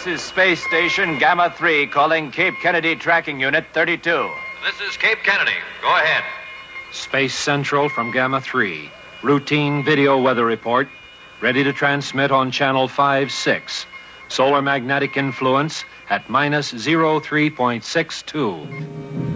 This is Space Station Gamma 3 calling Cape Kennedy Tracking Unit 32. This is Cape Kennedy. Go ahead. Space Central from Gamma 3. Routine video weather report. Ready to transmit on channel 5-6. Solar magnetic influence at minus 03.62.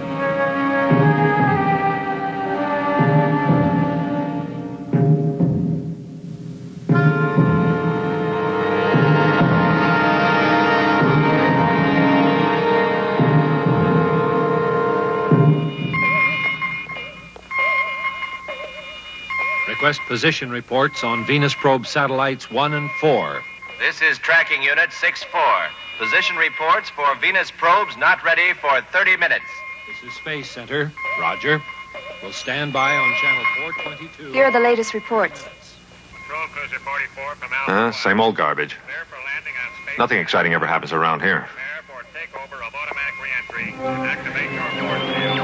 Request position reports on Venus probe satellites 1 and 4. This is Tracking Unit 6-4. Position reports for Venus probes not ready for 30 minutes. This is Space Center. Roger. We'll stand by on channel 422. Here are the latest reports. Patrol Cruiser 44 from Alpha. Same old garbage. Prepare for landing on space. Nothing exciting ever happens around here. Prepare for takeover of automatic reentry. Activate your force field.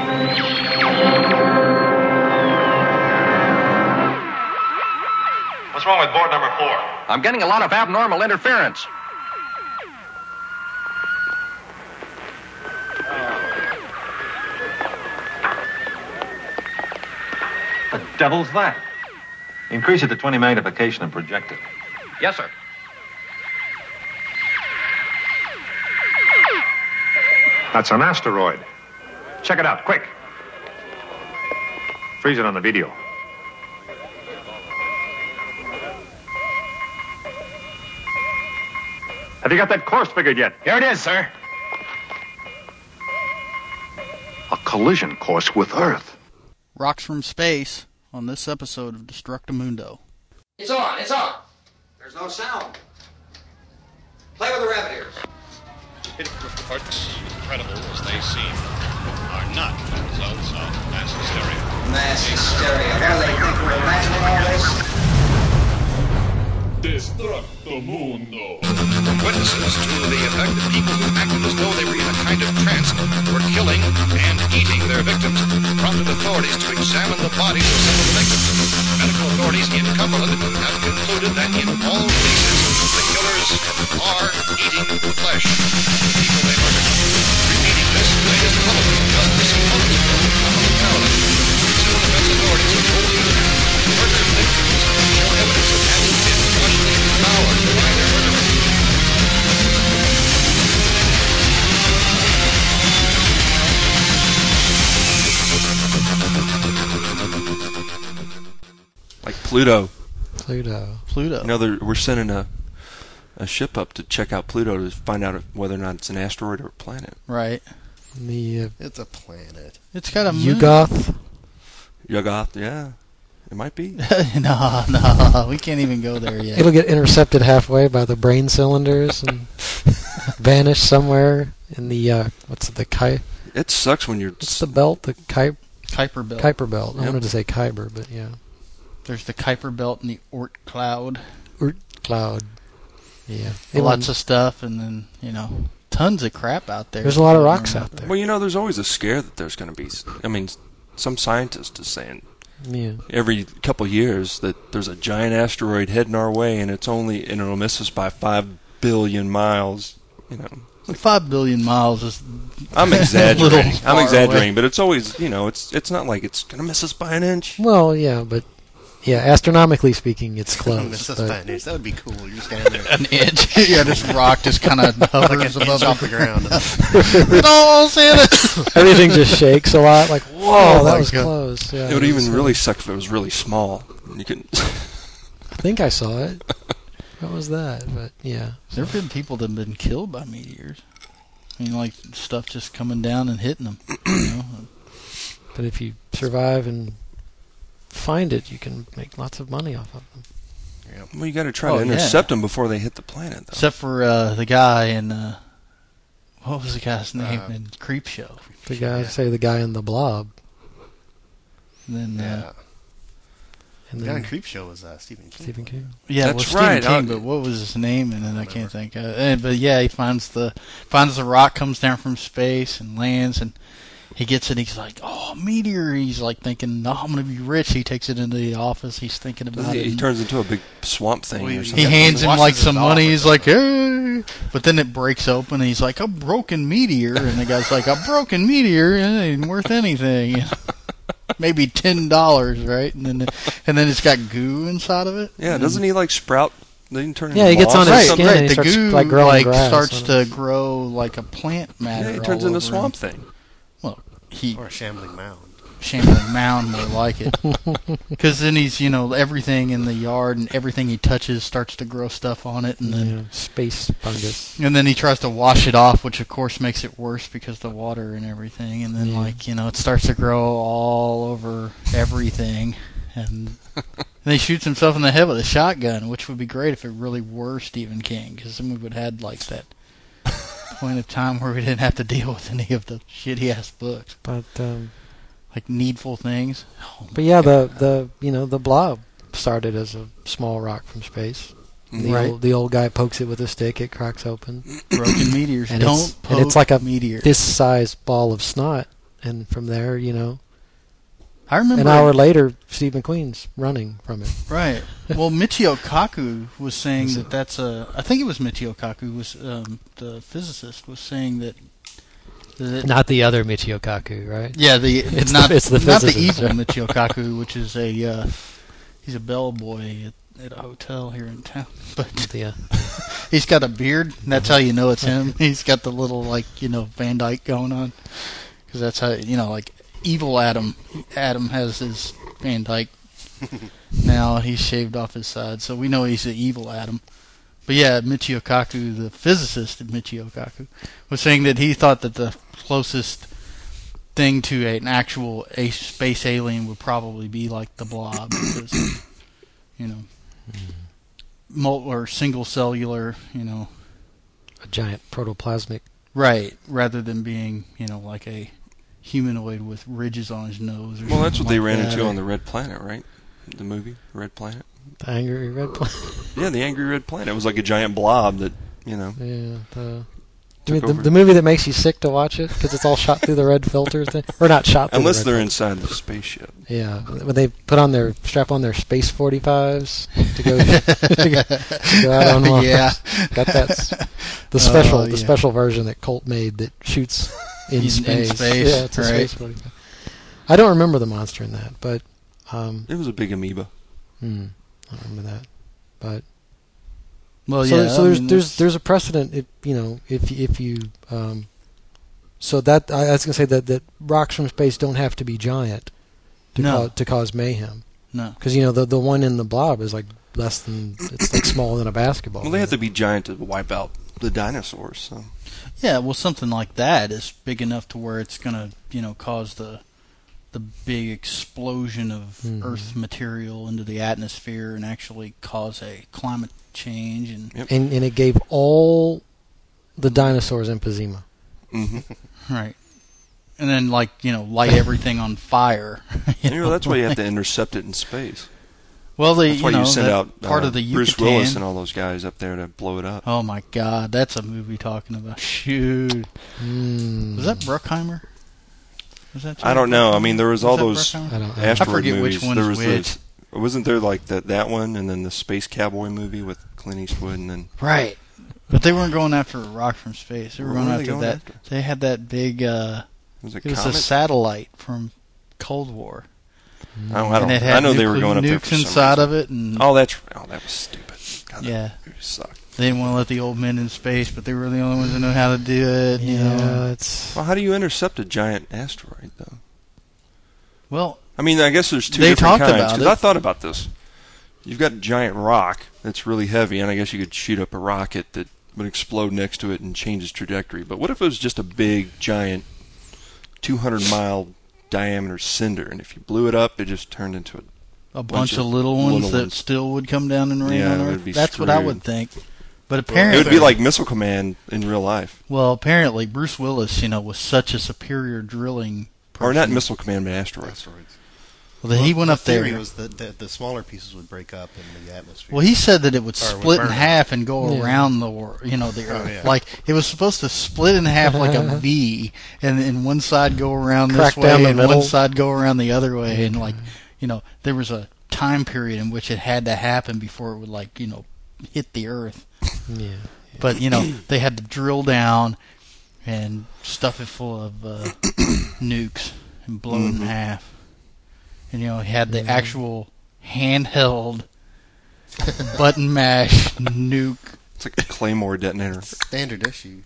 What's wrong with board number 4? I'm getting a lot of abnormal interference. The devil's that? Increase it to 20 magnification and project it. Yes, sir. That's an asteroid. Check it out, quick. Freeze it on the video. Have you got that course figured yet? Here it is, sir. A collision course with Earth. Rocks from space on this episode of Destructamundo. It's on, it's on. There's no sound. Play with the rabbit ears. Reports, incredible as they seem, are not the results of mass hysteria. Mass hysteria. What do they think we're imagining all this? Destructamundo. Witnesses to the effect that people who acted as though they were in a kind of trance were killing and eating their victims prompted authorities to examine the bodies of some of the victims. Medical authorities in Cumberland have concluded that in all cases, the killers are eating flesh. The people they murdered. Repeating this latest bulletin just this month from Cumberland, Maryland. Civil defense authorities have told you that murder victims show evidence of having been partially devoured by their murderers. Like Pluto. Pluto. You know, we're sending a ship up to check out Pluto to find out whether or not it's an asteroid or a planet. Right. It's a planet. It's got a moon. Yugoth, yeah. It might be. No, we can't even go there yet. It'll get intercepted halfway by the brain cylinders and vanish somewhere in the, It sucks when you're... What's the belt? The Kuiper belt. Kuiper belt. Yep. I wanted to say Kyber, but yeah. There's the Kuiper belt and the Oort cloud. Oort cloud. Yeah. Lots of stuff, and then, tons of crap out there. There's a lot of rocks out there. Well, there's always a scare that there's going to be... some scientist is saying every couple years that there's a giant asteroid heading our way, and it'll miss us by 5 billion miles. 5 billion miles is... I'm exaggerating. Away. But it's always, it's not like it's going to miss us by an inch. Well, yeah, but... Yeah, astronomically speaking, it's close. Miss us by an inch. That would be cool. You're standing there. An inch? Yeah, this rock just kind of hovers like above off the ground. No, Santa! Everything just shakes a lot. Like, whoa, that was close. Yeah, it would even really suck if it was really small. You can. I think I saw it. What was that? But yeah. There have been people that have been killed by meteors. Like stuff just coming down and hitting them. But if you survive and find it, you can make lots of money off of them. Yep. Well, you got to try to intercept them before they hit the planet, though. Except for the guy in what was the guy's name in Creepshow? The guy in the Blob. And then the guy in Creepshow was Stephen King. Stephen King. Yeah, that's right. Stephen King, but what was his name? And then I can't think of it. But yeah, he finds the rock, comes down from space and lands, and he gets it. He's like, "Oh, a meteor!" He's like thinking, "No, I'm going to be rich." He takes it into the office. He's thinking about it. He turns into a big swamp thing. Or something. He hands him like some money. He's like, "Hey!" But then it breaks open. And he's like, "A broken meteor," and the guy's like, "A broken meteor? It ain't worth anything. Maybe $10, right?" And then it's got goo inside of it. Yeah, doesn't he like sprout? Then he turn into he gets on his skin. Right, And the starts, goo like growing grass starts to grow like a plant matter. Yeah, he turns all into over swamp him. thing. Well, Or a shambling mound. Shambling mound, more like it. Because then he's, everything in the yard and everything he touches starts to grow stuff on it, and then space fungus. And then he tries to wash it off, which of course makes it worse because the water and everything. And then it starts to grow all over everything, and then he shoots himself in the head with a shotgun, which would be great if it really were Stephen King, because then we would have had like that point of time where we didn't have to deal with any of the shitty ass books. But like Needful Things. But yeah, the Blob started as a small rock from space. The old guy pokes it with a stick, it cracks open. Broken meteors. And Don't poke it's like a meteor. fist-sized ball of snot, and from there, I remember an hour later, Steve McQueen's running from it. Right. Well, Michio Kaku was saying that's a. I think it was Michio Kaku was the physicist was saying that. Not the other Michio Kaku, right? Yeah, it's not the not the physicist. evil Michio Kaku, which is he's a bellboy at a hotel here in town. But he's got a beard, and that's how you know it's him. He's got the little Van Dyke going on, because that's how like evil Adam. Adam has his Van Dyke. Now he's shaved off his side, so we know he's the evil Adam. But yeah, Michio Kaku, the physicist at Michio Kaku, was saying that he thought that the closest thing to an actual space alien would probably be like the Blob, because or single cellular, a giant protoplasmic. Right, rather than being like a humanoid with ridges on his nose. Or well, that's what they ran that, into on the Red Planet, right? The movie Red Planet. The Angry Red Planet. Yeah, the Angry Red Planet. It was like a giant blob that Yeah. The movie that makes you sick to watch it because it's all shot through the red filter thing, or not shot through. Unless the they're red inside the spaceship. Yeah, when they strap on their Space 45s to go out on Mars. Yeah, got that. The special version that Colt made that shoots in space. Yeah, it's a Space 45. I don't remember the monster in that, but it was a big amoeba. I don't remember that, but. Well, so there's a precedent if you so that I was gonna say that rocks from space don't have to be giant to cause mayhem. No, because the one in the Blob is like it's like smaller than a basketball. Well, they have to be giant to wipe out the dinosaurs. So. Yeah, well, something like that is big enough to where it's gonna cause the big explosion of Earth material into the atmosphere and actually cause a climate change and it gave all the dinosaurs emphysema. Right, and then light everything on fire. That's why you have to intercept it in space. Well, that's why you send out part of the Bruce Yucatan. Willis and all those guys up there to blow it up. Oh my God, that's a movie talking about shoot. Was that Bruckheimer? I don't know. I mean, there was all those asteroid I forget movies. Which one there is was which. Wasn't there like that one, and then the Space Cowboy movie with Clint Eastwood, and then right. But they weren't going after a rock from space. They were going after that. After? They had that big. It was a satellite from Cold War. I know they were going up there for some inside reason. of it. And that was stupid. God, yeah, that sucked. They didn't want to let the old men in space, but they were the only ones who know how to do it. It's. Well, how do you intercept a giant asteroid, though? Well, I mean, I guess there's two different kinds. Because I thought about this. You've got a giant rock that's really heavy, and I guess you could shoot up a rocket that would explode next to it and change its trajectory. But what if it was just a big, giant, 200-mile diameter cinder, and if you blew it up, it just turned into a bunch of little ones that still would come down and rain on Earth? That's screwed. what I would think. But apparently, it would be like Missile Command in real life. Well, apparently, Bruce Willis, was such a superior drilling person. Or not Missile Command, but asteroids. Well, he went up there. The theory was that the smaller pieces would break up in the atmosphere. Well, he said that it would split in burn half and go around the Earth. Yeah. Like it was supposed to split in half like a V, and one side go around Crack this way, down the and middle. one side go around the other way, and there was a time period in which it had to happen before it would hit the Earth. Yeah. But they had to drill down and stuff it full of nukes and blow it in half. And he had the actual handheld button mash nuke. It's like a Claymore detonator. Standard issue.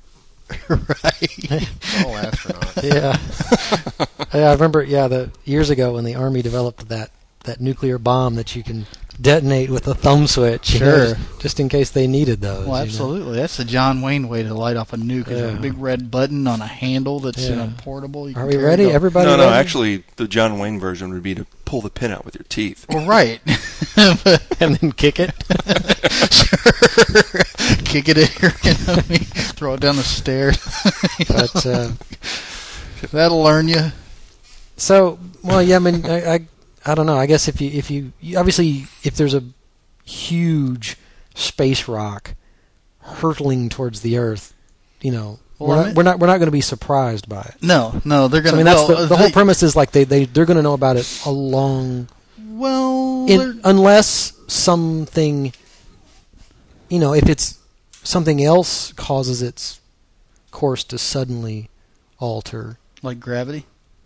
Right. All astronauts. Yeah. I remember. Yeah, years ago when the Army developed that nuclear bomb that you can detonate with a thumb switch. Sure. Just in case they needed those. Well, absolutely. That's the John Wayne way to light off a nuke. Is a big red button on a handle that's portable. Are we ready? Everybody No, ready? actually, the John Wayne version would be to pull the pin out with your teeth. Well, right. And then kick it. Sure. Kick it at your enemy. Throw it down the stairs. But that'll learn you. So, well, yeah. I mean, I don't know. I guess if you obviously if there's a huge space rock hurtling towards the Earth, we're not going to be surprised by it. No, they're going to. I mean, that's the whole premise is like they're going to know about it a long. Well, unless something, if it's something else causes its course to suddenly alter, like gravity,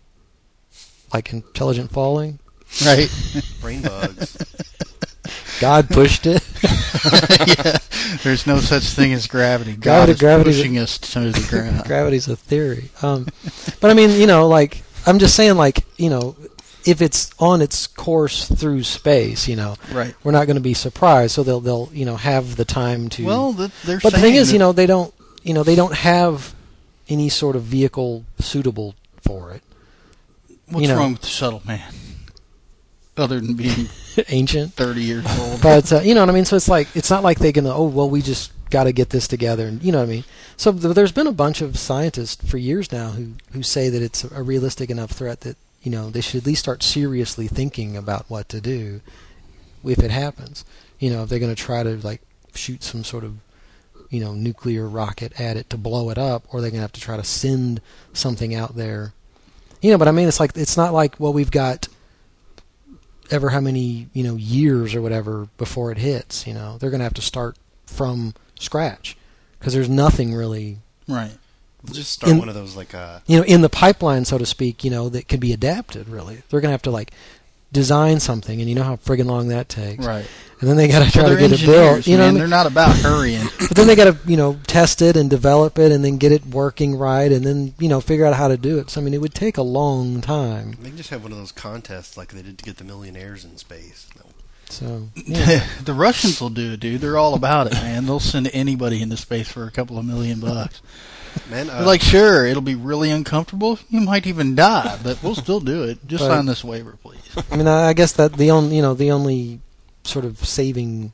like intelligent falling. Right. Brain bugs. God pushed it. Yeah. There's no such thing as gravity. God is pushing us to the ground. Gravity's a theory. But I mean, I'm just saying, if it's on its course through space, right. We're not going to be surprised. So they'll have the time to. Well, but the thing is, they don't have any sort of vehicle suitable for it. What's wrong with the shuttle, man? Other than being ancient, 30 years old. But you know what I mean. So it's not like they're gonna. We just got to get this together, and you know what I mean. So there's been a bunch of scientists for years now who say that it's a realistic enough threat that they should at least start seriously thinking about what to do if it happens. If they're going to try to shoot some sort of nuclear rocket at it to blow it up, or they're going to have to try to send something out there. But I mean, it's not like we've got ever how many years or whatever before it hits. They're going to have to start from scratch because there's nothing really right. Just start one of those in the pipeline, so to speak. That could be adapted. Really, they're going to have to design something, and how friggin' long that takes. Right. And then they got to try to get it built. Man, they're not about hurrying. But then they got to test it and develop it, and then get it working right, and then figure out how to do it. So I mean, it would take a long time. They can just have one of those contests like they did to get the millionaires in space. No. So the Russians will do it, dude. They're all about it, man. They'll send anybody into space for a couple of $1 million. Man, they're sure, it'll be really uncomfortable. You might even die, but we'll still do it. Just sign this waiver, please. I mean, I guess that the only sort of saving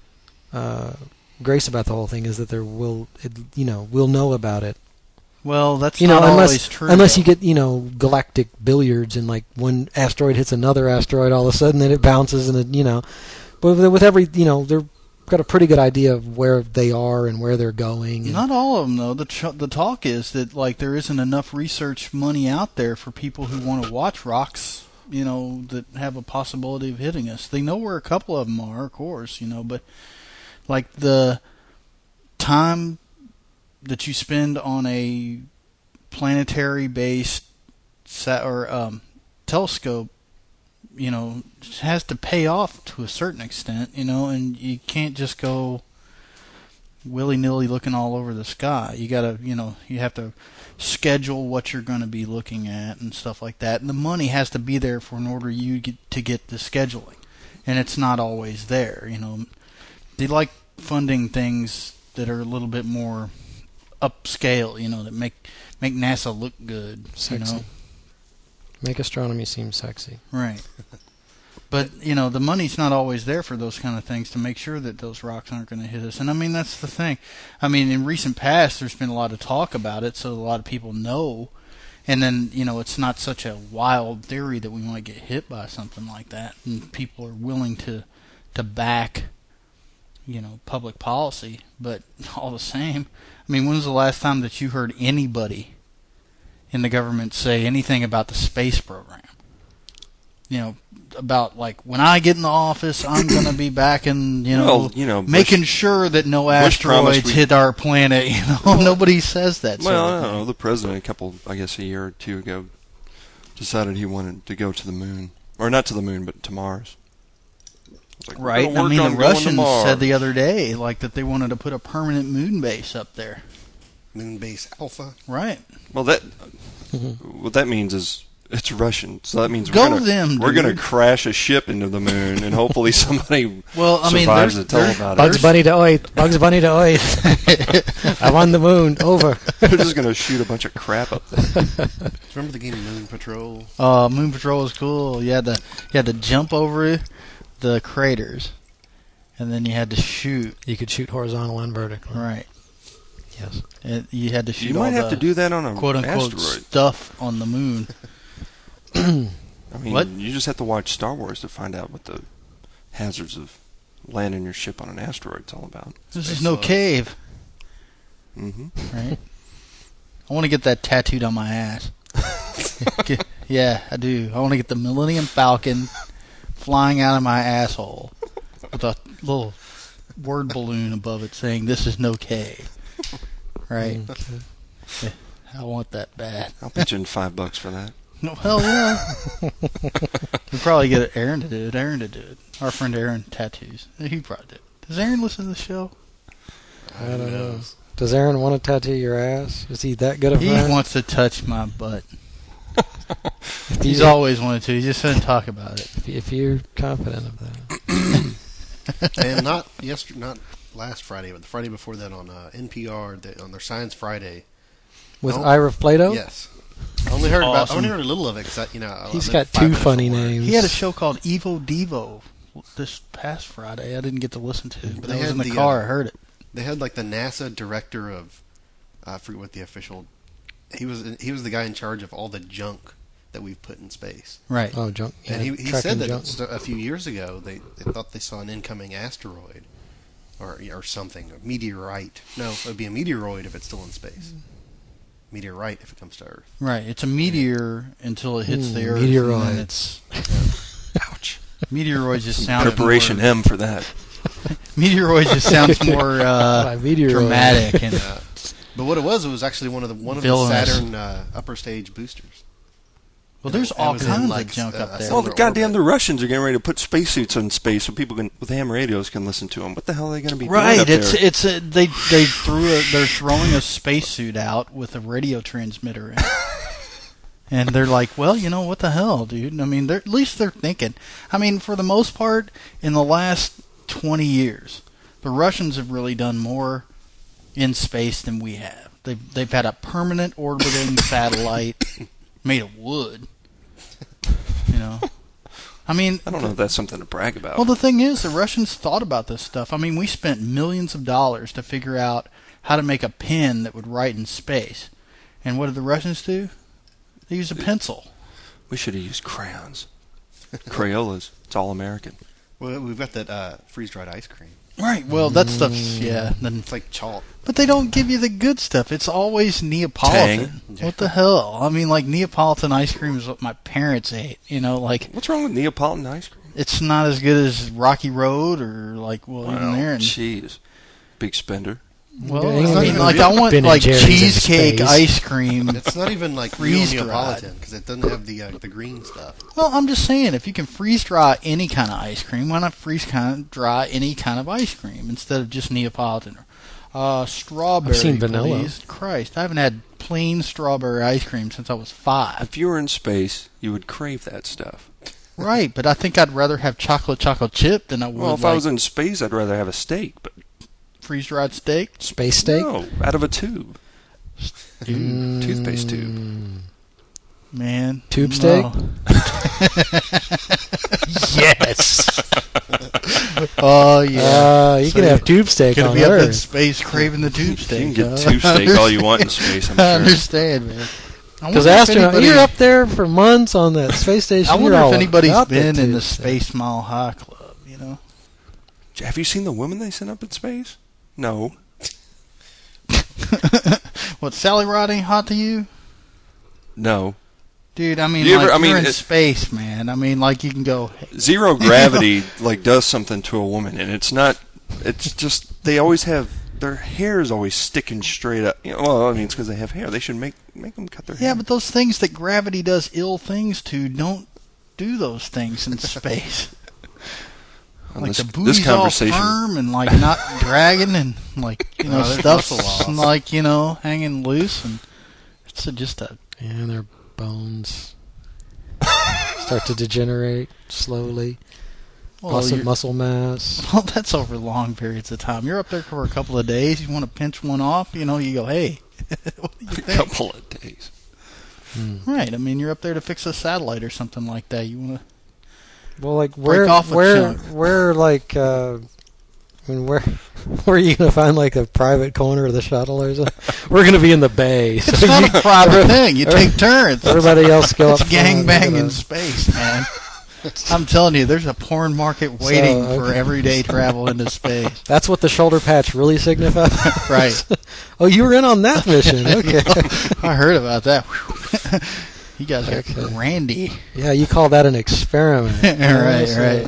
grace about the whole thing is that we'll know about it. Well, that's not always true. Unless you get galactic billiards and one asteroid hits another asteroid, all of a sudden then it bounces and it But with every they're got a pretty good idea of where they are and where they're going. And not all of them though. The talk is that there isn't enough research money out there for people who want to watch rocks. That have a possibility of hitting us. They know where a couple of them are, of course. But the time that you spend on a planetary-based telescope, has to pay off to a certain extent, and you can't just go willy-nilly looking all over the sky. You gotta, you have to schedule what you're going to be looking at and stuff like that. And the money has to be there in order to get the scheduling, and it's not always there. They like funding things that are a little bit more upscale, that make NASA look good. Sexy. Make astronomy seem sexy. Right. But, the money's not always there for those kind of things to make sure that those rocks aren't going to hit us. And, I mean, that's the thing. I mean, in recent past, there's been a lot of talk about it, so a lot of people know. And then, it's not such a wild theory that we want to get hit by something like that. And people are willing to back, public policy. But all the same, I mean, when was the last time that you heard anybody in the government say anything about the space program? About like, when I get in the office, I'm going to be backing, making sure that no asteroids hit our planet. Nobody says that. Well, I don't know. The president, a year or two ago, decided he wanted to go to the moon, or not to the moon, but to Mars. Like, right. I mean, the Russians said the other day, that they wanted to put a permanent moon base up there. Moon base Alpha. Right. Well, what that means is, it's Russian, so that means we're going to crash a ship into the moon, and hopefully somebody survives to tell about it. Bugs Bunny to Oith. I'm on the moon. Over. They're just going to shoot a bunch of crap up there. Remember the game Moon Patrol? Moon Patrol was cool. You had to jump over the craters, and then you had to shoot. You could shoot horizontal and vertical. Right. Yes. And you had to shoot. You might have to do that on a quote-unquote asteroid stuff on the moon. I mean, what? You just have to watch Star Wars to find out what the hazards of landing your ship on an asteroid is all about. This is no cave. Mm-hmm. Right? I want to get that tattooed on my ass. Yeah, I do. I want to get the Millennium Falcon flying out of my asshole with a little word balloon above it saying, "This is no cave." Right? Yeah, I want that bad. I'll pitch in $5 for that. No, hell yeah. We'll probably get Aaron to do it. Our friend Aaron tattoos. He probably did. Does Aaron listen to the show? I don't know. Does Aaron want to tattoo your ass? Is he that good of a friend? He wants to touch my butt. He's always wanted to. He just doesn't talk about it. If you're confident of that. And not last Friday, but the Friday before that on NPR, on their Science Friday. With Ira Plato? Yes. I only heard a little of it because he's got two funny names. He had a show called Evo Devo this past Friday. I didn't get to listen to it, but I was in the car. I heard it. They had the NASA director of I forget what the official. He was the guy in charge of all the junk that we've put in space. Right. Oh, junk. Yeah, and he said that a few years ago they thought they saw an incoming asteroid or something, a meteorite. No, it would be a meteoroid if it's still in space. Meteorite if it comes to Earth. Right. It's a meteor until it hits the Earth. Meteoroid. And it's ouch. Meteoroid just sounds preparation more, M for that. Meteoroid just sounds more dramatic. And, but what it was actually one of the Saturn upper stage boosters. Well, there's all kinds of junk up there. Well, the Russians are getting ready to put spacesuits in space so people with ham radios can listen to them. What the hell are they going to be doing up there? They're throwing a spacesuit out with a radio transmitter in it. And they're like, well, what the hell, dude? I mean, at least they're thinking. I mean, for the most part, in the last 20 years, the Russians have really done more in space than we have. They've had a permanent orbiting satellite made of wood. I mean, I don't know if that's something to brag about. Well, the thing is, the Russians thought about this stuff. I mean, we spent millions of dollars to figure out how to make a pen that would write in space. And what did the Russians do? They used a pencil. We should have used crayons. Crayolas. It's all American. Well, we've got that freeze-dried ice cream. Right. Well, that stuff's, Then it's like chalk. But they don't give you the good stuff. It's always Neapolitan. Tang. What the hell? I mean, Neapolitan ice cream is what my parents ate. What's wrong with Neapolitan ice cream? It's not as good as Rocky Road or even there. Jeez. Big spender. Well, I want cheesecake ice cream. It's not even real Neapolitan because it doesn't have the green stuff. Well, I'm just saying, if you can freeze dry any kind of ice cream, why not freeze dry any kind of ice cream instead of just Neapolitan? Strawberry. I've seen vanilla. Please. Christ, I haven't had plain strawberry ice cream since I was 5. If you were in space, you would crave that stuff. Right, but I think I'd rather have chocolate chip than I would. Well, if I was in space, I'd rather have a steak, but. Freeze-dried steak? Space steak? No, out of a tube. Toothpaste tube. Man. Tube steak? Yes. Oh, yeah. You can have tube steak on Earth. Could be up in space craving the tube steak. You can get tube steak all you want in space, I'm sure. I understand, man. Because astronaut, you're up there for months on that space station. I wonder you're if all anybody's about been that in the too, Space Mile High Club, you know? Have you seen the women they sent up in space? No. What, Sally Rod ain't hot to you? No. Dude, I mean, you're in space, man. I mean, like, you can go... Zero gravity, like, does something to a woman, and it's not... It's just, they always have... Their hair is always sticking straight up. You know, well, I mean, it's because they have hair. They should make them cut their hair. Yeah, but those things that gravity does ill things to don't do those things in space. Like the booty's all firm and like not dragging and like, you know, stuff's like, you know, hanging loose, and it's just a... Yeah, their bones start to degenerate slowly. Loss of muscle mass. Well, that's over long periods of time. You're up there for a couple of days. You want to pinch one off, you know, you go, hey, what do you think? A couple of days. Right. I mean, you're up there to fix a satellite or something like that. You want to... Well, like, where like, I mean, where are you going to find, like, a private corner of the shuttle or something? We're going to be in the bay. It's so not a private thing. You take turns. Everybody else go up. It's gangbang in space, man. I'm telling you, there's a porn market waiting for everyday travel into space. That's what the shoulder patch really signifies? Right. Oh, you were in on that mission. Okay. I heard about that. You guys are randy. Yeah, you call that an experiment. Right.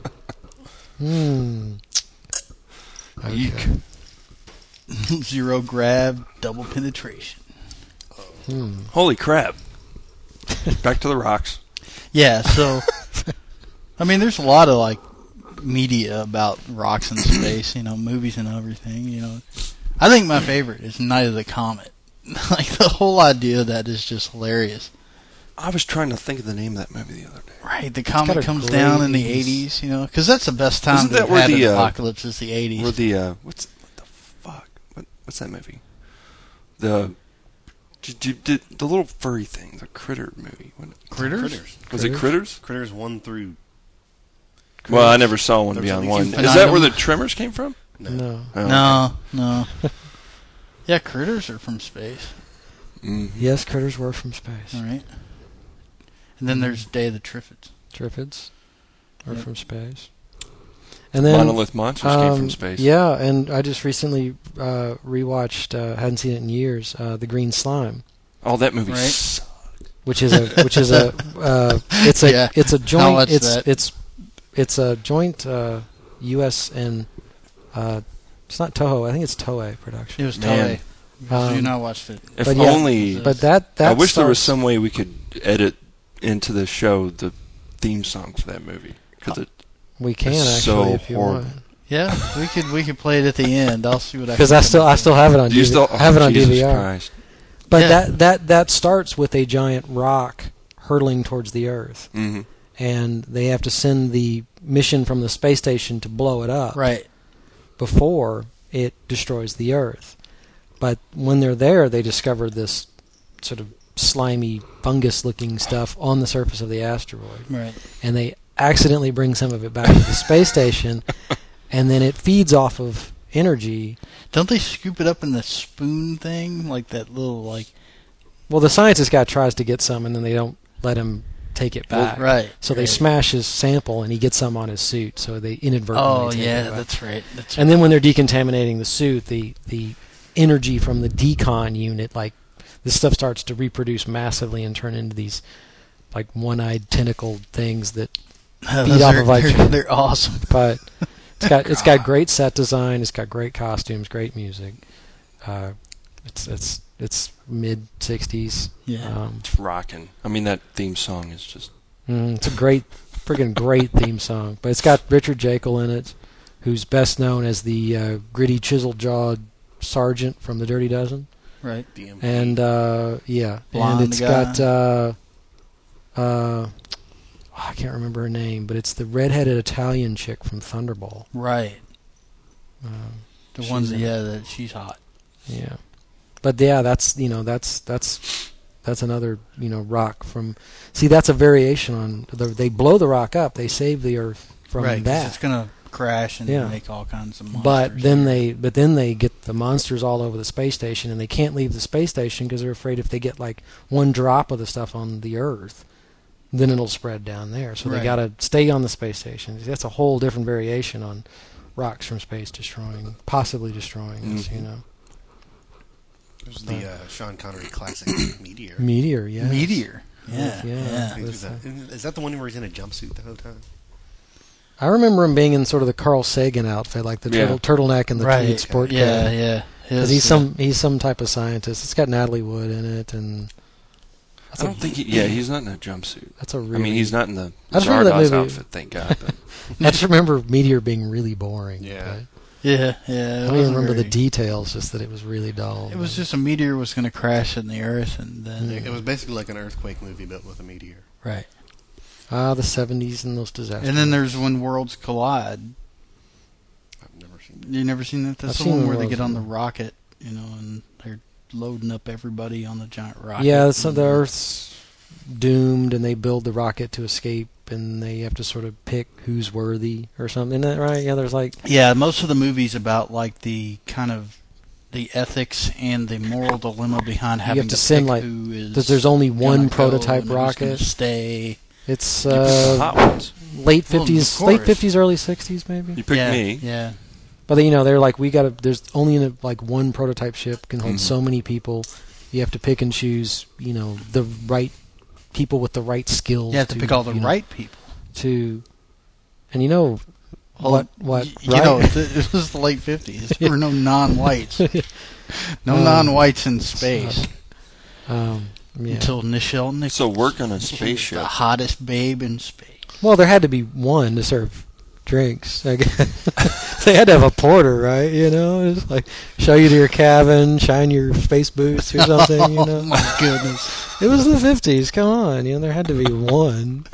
Okay. Zero grab, double penetration. Holy crap. Back to the rocks. Yeah, so, I mean, there's a lot of, like, media about rocks in space, you know, movies and everything, you know. I think my favorite is Night of the Comet. Like, the whole idea of that is just hilarious. I was trying to think of the name of that movie the other day. Right, the comet comes down in the 80s, you know, because that's the best time to have an apocalypse is the 80s. Where the, what the fuck? What's that movie? The little furry thing, the Critter movie. Critters? Was it Critters? Critters 1 through... Well, I never saw one beyond one. Is that where the Tremors came from? No. No. Yeah, Critters are from space. Mm-hmm. Yes, Critters were from space. All right. And then there's Day of the Triffids. Triffids are from space. And then Monolith Monsters came from space. Yeah, and I just recently rewatched, hadn't seen it in years, The Green Slime. Oh, that movie sucked. It's a joint it's a joint US and it's not Toho, I think it's Toei production. It was Toei. You not watched it. If only. But that I wish there was some way we could edit into the show the theme song for that movie, because we can actually if you want. Yeah, we could play it at the end. I'll see what I can. Because I still have it on DVD. Have it on DVR. Christ. But that starts with a giant rock hurtling towards the Earth, and they have to send the mission from the space station to blow it up, right, before it destroys the Earth. But when they're there, they discover this sort of slimy fungus-looking stuff on the surface of the asteroid, right, and they accidentally bring some of it back to the space station, and then it feeds off of energy. Don't they scoop it up in the spoon thing, like that little like? Well, the scientist guy tries to get some, and then they don't let him take it back. Well, right. So they smash his sample, and he gets some on his suit. So they inadvertently take it back. That's right. And then when they're decontaminating the suit, the energy from the decon unit, like this stuff starts to reproduce massively and turn into these like one-eyed tentacle things that feed off of like. They're awesome. But it's got great set design. It's got great costumes, great music. It's mid '60s. Yeah, it's rocking. I mean, that theme song is just. It's a friggin' great theme song. But it's got Richard Jekyll in it, who's best known as the gritty, chisel-jawed sergeant from The Dirty Dozen. Right. And Blonde and it's got I can't remember her name, but it's the redheaded Italian chick from Thunderball. Right. The ones that she's hot. Yeah. But yeah, that's another, rock from. See, that's a variation on they blow the rock up. They save the Earth from that. It's gonna crash and Yeah. make all kinds of monsters. But then they get the monsters all over the space station, and they can't leave the space station because they're afraid if they get like one drop of the stuff on the Earth, then it'll spread down there. So they Right. got to stay on the space station. That's a whole different variation on rocks from space possibly destroying us. You know, There's the Sean Connery classic Meteor. Meteor, yeah, Meteor. Yeah. I think is that the one where he's in a jumpsuit the whole time? I remember him being in sort of the Carl Sagan outfit, like the turtleneck and the tweed sport coat. Yeah. Because he's some type of scientist. It's got Natalie Wood in it, and I don't think he's not in a jumpsuit. That's a really. I mean, he's not in the I just remember that Zardoz movie. outfit, thank God. But. I just remember Meteor being really boring. Yeah. Yeah. I don't even remember the details, just that it was really dull. It was just a meteor was going to crash in the Earth, and then It was basically like an earthquake movie built with a meteor. right. The 70s and those disasters. And then there's When Worlds Collide. I've never seen You never seen that? That's I've the seen one When where they Worlds get on the Collide. rocket, and they're loading up everybody on the giant rocket. Yeah, so the Earth's doomed, and they build the rocket to escape, and they have to sort of pick who's worthy or something. Isn't that right? Yeah, there's like... Yeah, most of the movies about like the kind of the ethics and the moral dilemma behind having have to send, pick like, who is because there's only one gonna go prototype and who's gonna rocket. stay. It's You pick the hot ones. late Well, of 50s, course. late 50s, early 60s, maybe. You pick yeah, me. Yeah. But they're like, there's only like one prototype ship can hold so many people. You have to pick and choose, the right people with the right skills. You have to pick all the right people. And what? It was the late 50s. There were no non-whites. No non-whites in space. Until Nichelle Nichols. So work on a She was spaceship. the hottest babe in space. Well, there had to be one to serve drinks. I guess. They had to have a porter, right? It's like show you to your cabin, shine your space boots or something. Oh my goodness! It was the 50s. Come on, there had to be one.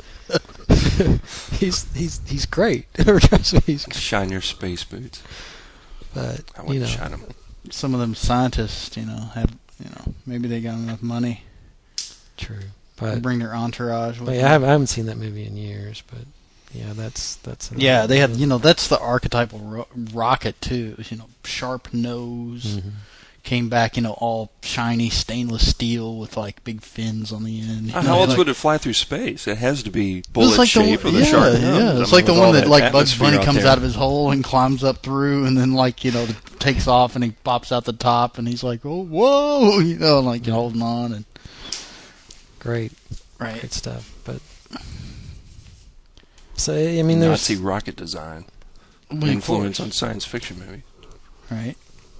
he's great. Trust me, he's great. Shine your space boots. But I wouldn't shine them. Some of them scientists, have maybe they got enough money. True, to but bring their entourage with I them. haven't seen that movie in years, but yeah, that's Yeah, they had that's the archetypal rocket too. Sharp nose, came back all shiny stainless steel with like big fins on the end. How else would it fly through space? It has to be bullet like shaped with a sharp nose. Yeah, it's like the one that like Bugs Bunny comes out of his hole and climbs up through, and then takes off and he pops out the top, and he's like, oh whoa, holding on and great right stuff. But so I mean, there's Nazi rocket design influence on science fiction movie. Right.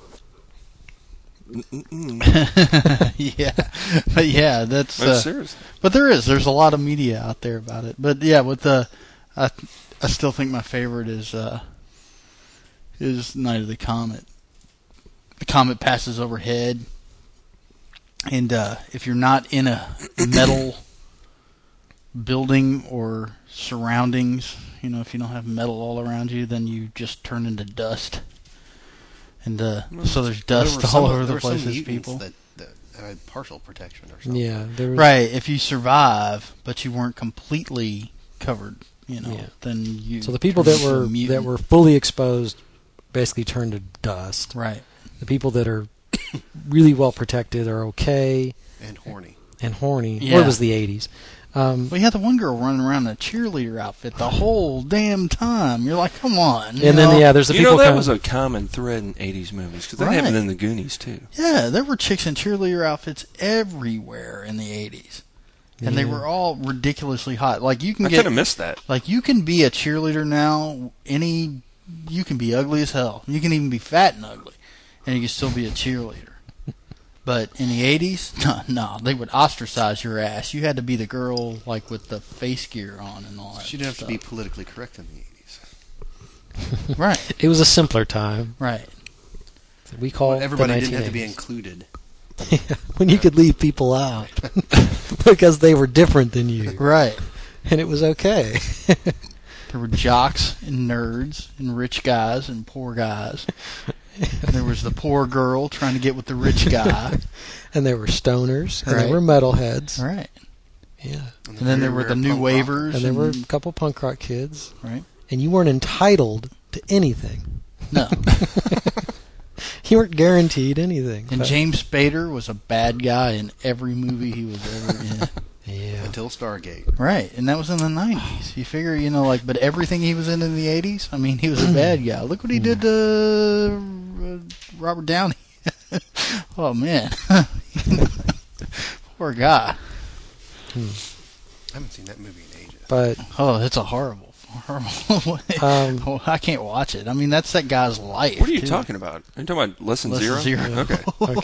yeah, that's serious. But there's a lot of media out there about it. But yeah, with I still think my favorite is Night of the Comet. The comet passes overhead, and if you're not in a metal building or surroundings, if you don't have metal all around you, then you just turn into dust. And so there's dust all over the place. People that had partial protection or something. Yeah, right. If you survive, but you weren't completely covered, then you. So the people that were fully exposed basically turned to dust. Right. The people that are really well protected are okay. And horny. Yeah. Well, it was the 80s. We had the one girl running around in a cheerleader outfit the whole damn time. You're like, come on. And then there's the people. That was a common thread in 80s movies because that happened in the Goonies too. Yeah, there were chicks in cheerleader outfits everywhere in the 80s, and they were all ridiculously hot. Like I kind of missed that. Like you can be a cheerleader now. You can be ugly as hell. You can even be fat and ugly, and you can still be a cheerleader. But in the 80s, no, they would ostracize your ass. You had to be the girl like with the face gear on and all that. She'd have to be politically correct in the 80s. Right. It was a simpler time. Right. We call everybody the didn't 1980s. have to be included. When you could leave people out because they were different than you. Right. And it was okay. There were jocks and nerds and rich guys and poor guys. And there was the poor girl trying to get with the rich guy. And there were stoners. And Right. there were metalheads. Right. Yeah. And then there were the new waivers. And there were a couple punk rock kids. Right. And you weren't entitled to anything. No. You weren't guaranteed anything. And James Spader was a bad guy in every movie he was ever in. Yeah. Until Stargate. Right, and that was in the 90s. You figure, but everything he was in the 80s, I mean, he was a bad guy. Look what he did to Robert Downey. Oh, man. Poor guy. I haven't seen that movie in ages. But it's a horrible I can't watch it. I mean, that's that guy's life. What are you talking about? Are you talking about Lesson Zero? Okay.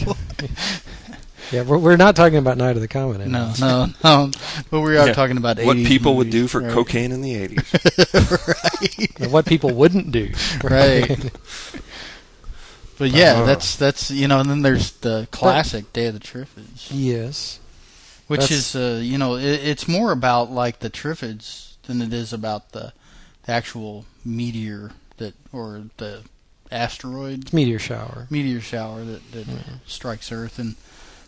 Yeah, we're not talking about Night of the Comet anymore. No. But we are talking about 80s what people movies, would do for right. cocaine in the 80s. Right. And what people wouldn't do. Right. But yeah, that's and then there's the classic Day of the Triffids. Yes. Which is it's more about like the Triffids than it is about the actual meteor or the asteroid meteor shower that strikes Earth and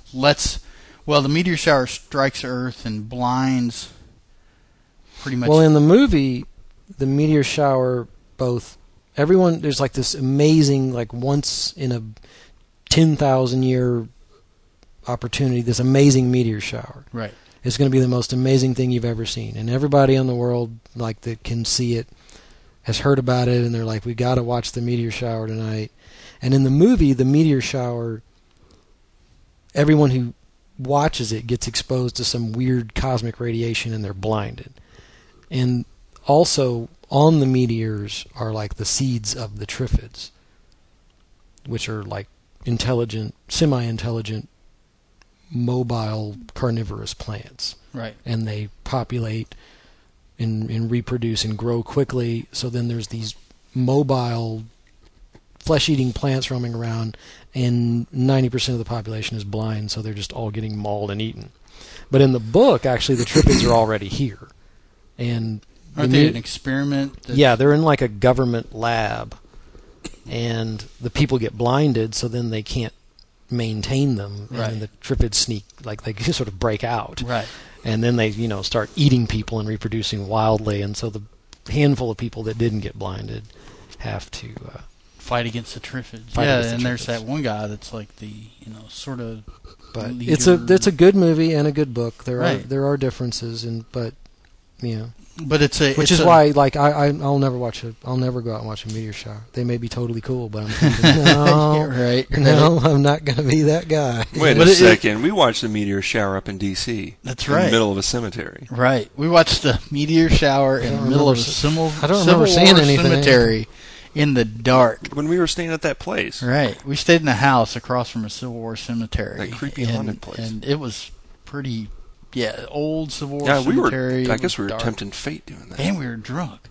the meteor shower strikes Earth and blinds pretty much. Well, in the movie, the meteor shower there's like this amazing, like once in a 10,000 year opportunity, this amazing meteor shower. Right. It's going to be the most amazing thing you've ever seen, and everybody in the world that can see it has heard about it, and they're like, we got to watch the meteor shower tonight. And in the movie, the meteor shower, everyone who watches it gets exposed to some weird cosmic radiation, and they're blinded. And also on the meteors are like the seeds of the Triffids, which are like intelligent, semi-intelligent, mobile carnivorous plants. Right. And they populate and reproduce and grow quickly. So then there's these mobile flesh-eating plants roaming around, and 90% of the population is blind, so they're just all getting mauled and eaten. But in the book, actually, the Triffids are already here. And aren't they an experiment? Yeah, they're in like a government lab, and the people get blinded, so then they can't maintain them, right. And the Triffids sneak, like they sort of break out, right? And then they, start eating people and reproducing wildly, and so the handful of people that didn't get blinded have to fight against the Triffids. And there's that one guy that's like the sort of. But leader. it's a good movie and a good book. There are differences, but But which is why, like, I'll never I'll never go out and watch a meteor shower. They may be totally cool, but I'm thinking, no, right. I'm not going to be that guy. Wait a second. We watched the meteor shower up in D.C. That's in right. the middle of a cemetery. Right. We watched the meteor shower in the middle of a Civil War cemetery in the dark. When we were staying at that place. Right. We stayed in a house across from a Civil War cemetery. That creepy haunted place. And it was pretty... Yeah, old Civil War cemetery. I guess we were tempting fate doing that. And we were drunk.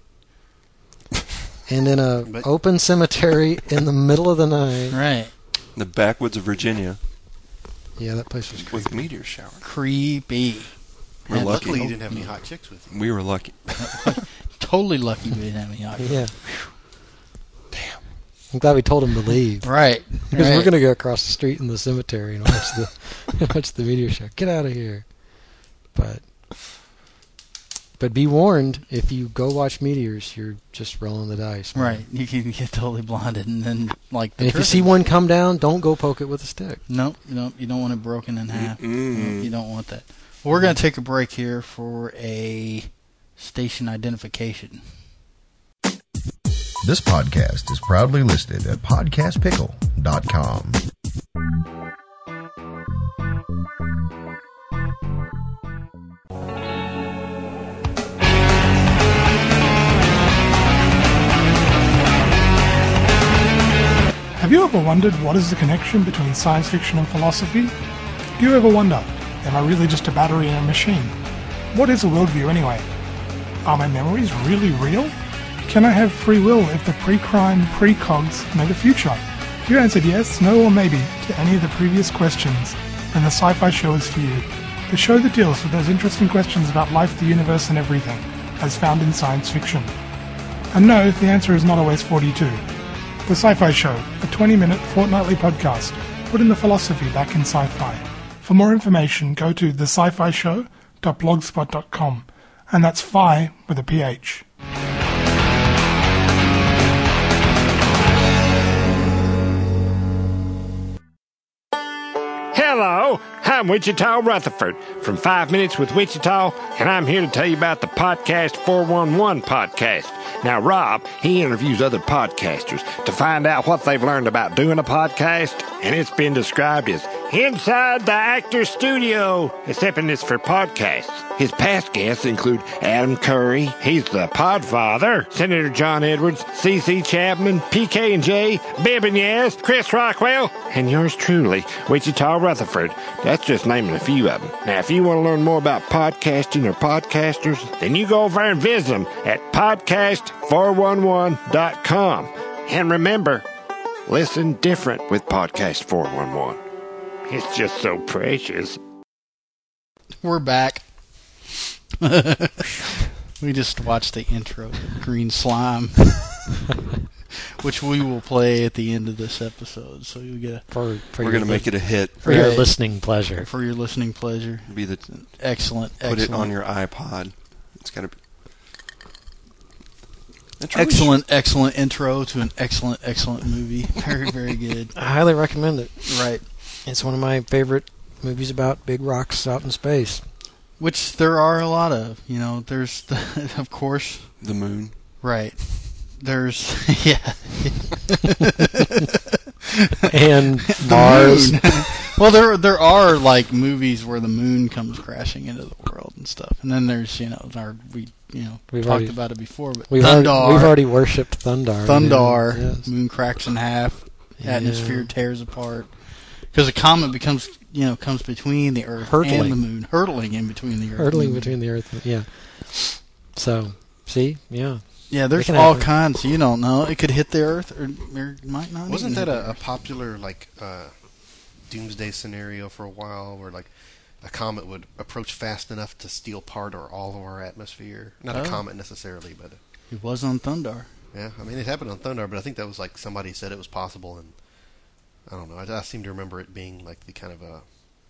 And in an open cemetery in the middle of the night. Right. In the backwoods of Virginia. Yeah, that place was creepy. With meteor shower. Creepy. We're lucky. Luckily you didn't have any hot chicks with you. We were lucky. Totally lucky we didn't have any hot chicks. Yeah. Damn. I'm glad we told him to leave. Right. Because we're going to go across the street in the cemetery and watch the meteor shower. Get out of here. But be warned, if you go watch meteors, you're just rolling the dice. Man. Right. You can get totally blinded, and then if you see one come down, don't go poke it with a stick. Nope. You don't want it broken in half. You don't want that. Well, we're going to take a break here for a station identification. This podcast is proudly listed at podcastpickle.com. Have you ever wondered what is the connection between science fiction and philosophy? Do you ever wonder, am I really just a battery in a machine? What is a worldview anyway? Are my memories really real? Can I have free will if the pre-crime, pre-cogs know the future? If you answered yes, no, or maybe to any of the previous questions, then the Sci-Fi Show is for you. The show that deals with those interesting questions about life, the universe, and everything, as found in science fiction. And no, the answer is not always 42. The Sci-Fi Show, a 20-minute fortnightly podcast, putting the philosophy back in sci-fi. For more information, go to thescifishow.blogspot.com, and that's phi with a PH. I'm Wichita Rutherford from 5 Minutes with Wichita, and I'm here to tell you about the Podcast 411 podcast. Now, Rob, he interviews other podcasters to find out what they've learned about doing a podcast, and it's been described as inside the actor's studio, except it's for podcasts. His past guests include Adam Curry, he's the Podfather, Senator John Edwards, C.C. Chapman, P.K.&J, Bib and Yaz, Chris Rockwell, and yours truly, Wichita Rutherford. That's just naming a few of them. Now, if you want to learn more about podcasting or podcasters, then you go over and visit them at podcast411.com. And remember, listen different with Podcast 411. It's just so precious. We're back. We just watched the intro, Green Slime, which we will play at the end of this episode. So you get we're going to make it a hit for your listening pleasure. For your listening pleasure. Be the excellent. Put it on your iPod. It's got to be. Excellent intro to an excellent movie. Very, very good. I highly recommend it. Right. It's one of my favorite movies about big rocks out in space. Which there are a lot of. You know, there's, of course... The moon. Right. There's... Yeah. And Mars. Well, there are, like, movies where the moon comes crashing into the world and stuff. And then there's, you know, we've talked about it before, but we've already worshipped Thundar. Thundar. Yes. Moon cracks in half. Atmosphere tears apart. Because a comet comes between the Earth and the Moon, hurtling in between the Earth. Hurtling between the Earth, yeah. So, see, yeah. Yeah, there's all kinds. You don't know. It could hit the Earth, or it might not. Wasn't that a popular doomsday scenario for a while, where like a comet would approach fast enough to steal part or all of our atmosphere? Not a comet necessarily, but it was on Thundar. Yeah, I mean it happened on Thundar, but I think that was like somebody said it was possible, and I don't know. I seem to remember it being like the kind of a...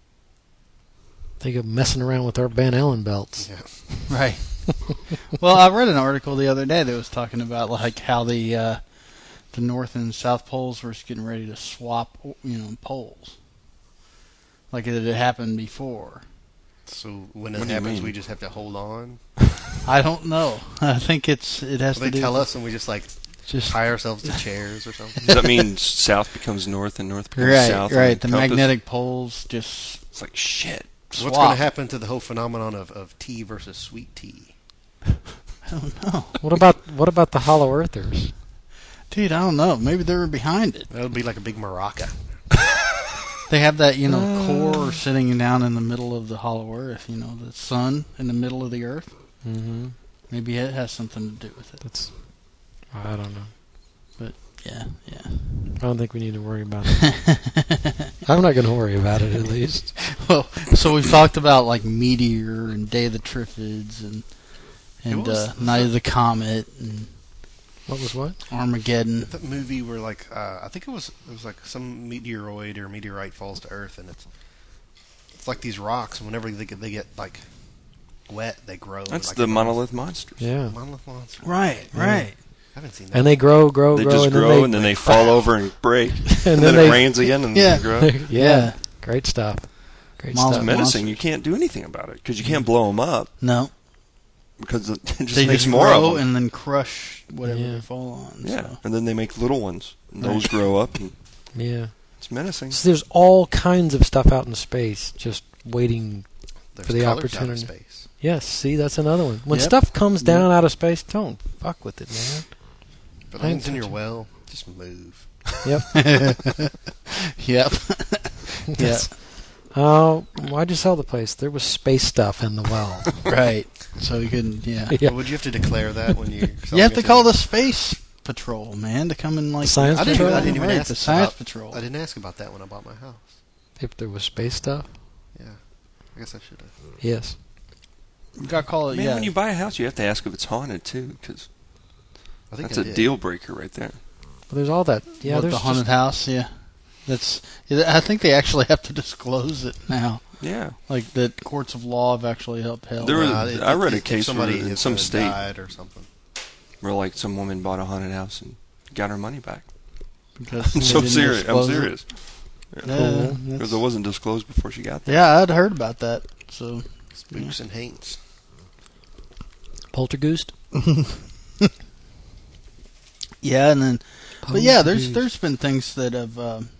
Think of messing around with our Van Allen belts. Yeah. Right. Well, I read an article the other day that was talking about like how the North and South poles were getting ready to swap, poles. Like it had happened before. So when it happens, we just have to hold on? I don't know. I think it has to do... They tell us and we just tie ourselves to chairs or something. Does that mean south becomes north and north becomes south? Right. The magnetic poles just... It's like shit. Swap. What's going to happen to the whole phenomenon of tea versus sweet tea? I don't know. What about the Hollow Earthers? Dude, I don't know. Maybe they were behind it. That would be like a big maraca. They have that, core sitting down in the middle of the Hollow Earth. The sun in the middle of the Earth. Mm-hmm. Maybe it has something to do with it. I don't know. But, yeah. I don't think we need to worry about it. I'm not going to worry about it, at least. Well, so we've talked about, like, Meteor and Day of the Triffids and Night of the Comet and... What was what? Armageddon. That movie where, like, I think it was like some meteoroid or meteorite falls to Earth, and it's like these rocks, and whenever they get like, wet, they grow. That's like the Monolith Monsters. Yeah. Monolith Monsters. Right. I haven't seen that. And they grow. They just grow, and then they fall over and break. and then it rains again, and they grow. Yeah. Great stuff. It's menacing. You can't do anything about it, because you can't blow them up. No. Because it just they makes just more grow of them. and then crush whatever they fall on. Yeah, so. And then they make little ones. And those grow up. And it's menacing. So there's all kinds of stuff out in space just waiting for the opportunity. Out of space. Yes, see, that's another one. When stuff comes down out of space, don't fuck with it, man. If it lands in your well, just move. Yep. Yep. Yeah. Why'd you sell the place? There was space stuff in the well. Right. So you couldn't, Well, would you have to declare that when you... You have to call the space patrol, man, to come and, like... Science patrol? I didn't even ask the science patrol. I didn't ask about that when I bought my house. If there was space stuff? Yeah. I guess I should have. Yes. You got to call it, Man, when you buy a house, you have to ask if it's haunted, too, because that's a deal breaker right there. Well, there's all that. Yeah, there's the haunted house, I think they actually have to disclose it now. Yeah. Like the courts of law have actually upheld. I read a case where in some state died or something, where like some woman bought a haunted house and got her money back. Because I'm serious. Because it wasn't disclosed before she got there. Yeah, I'd heard about that. So Spooks and Haints. Poltergeist. Yeah, and then, but yeah, there's been things that have,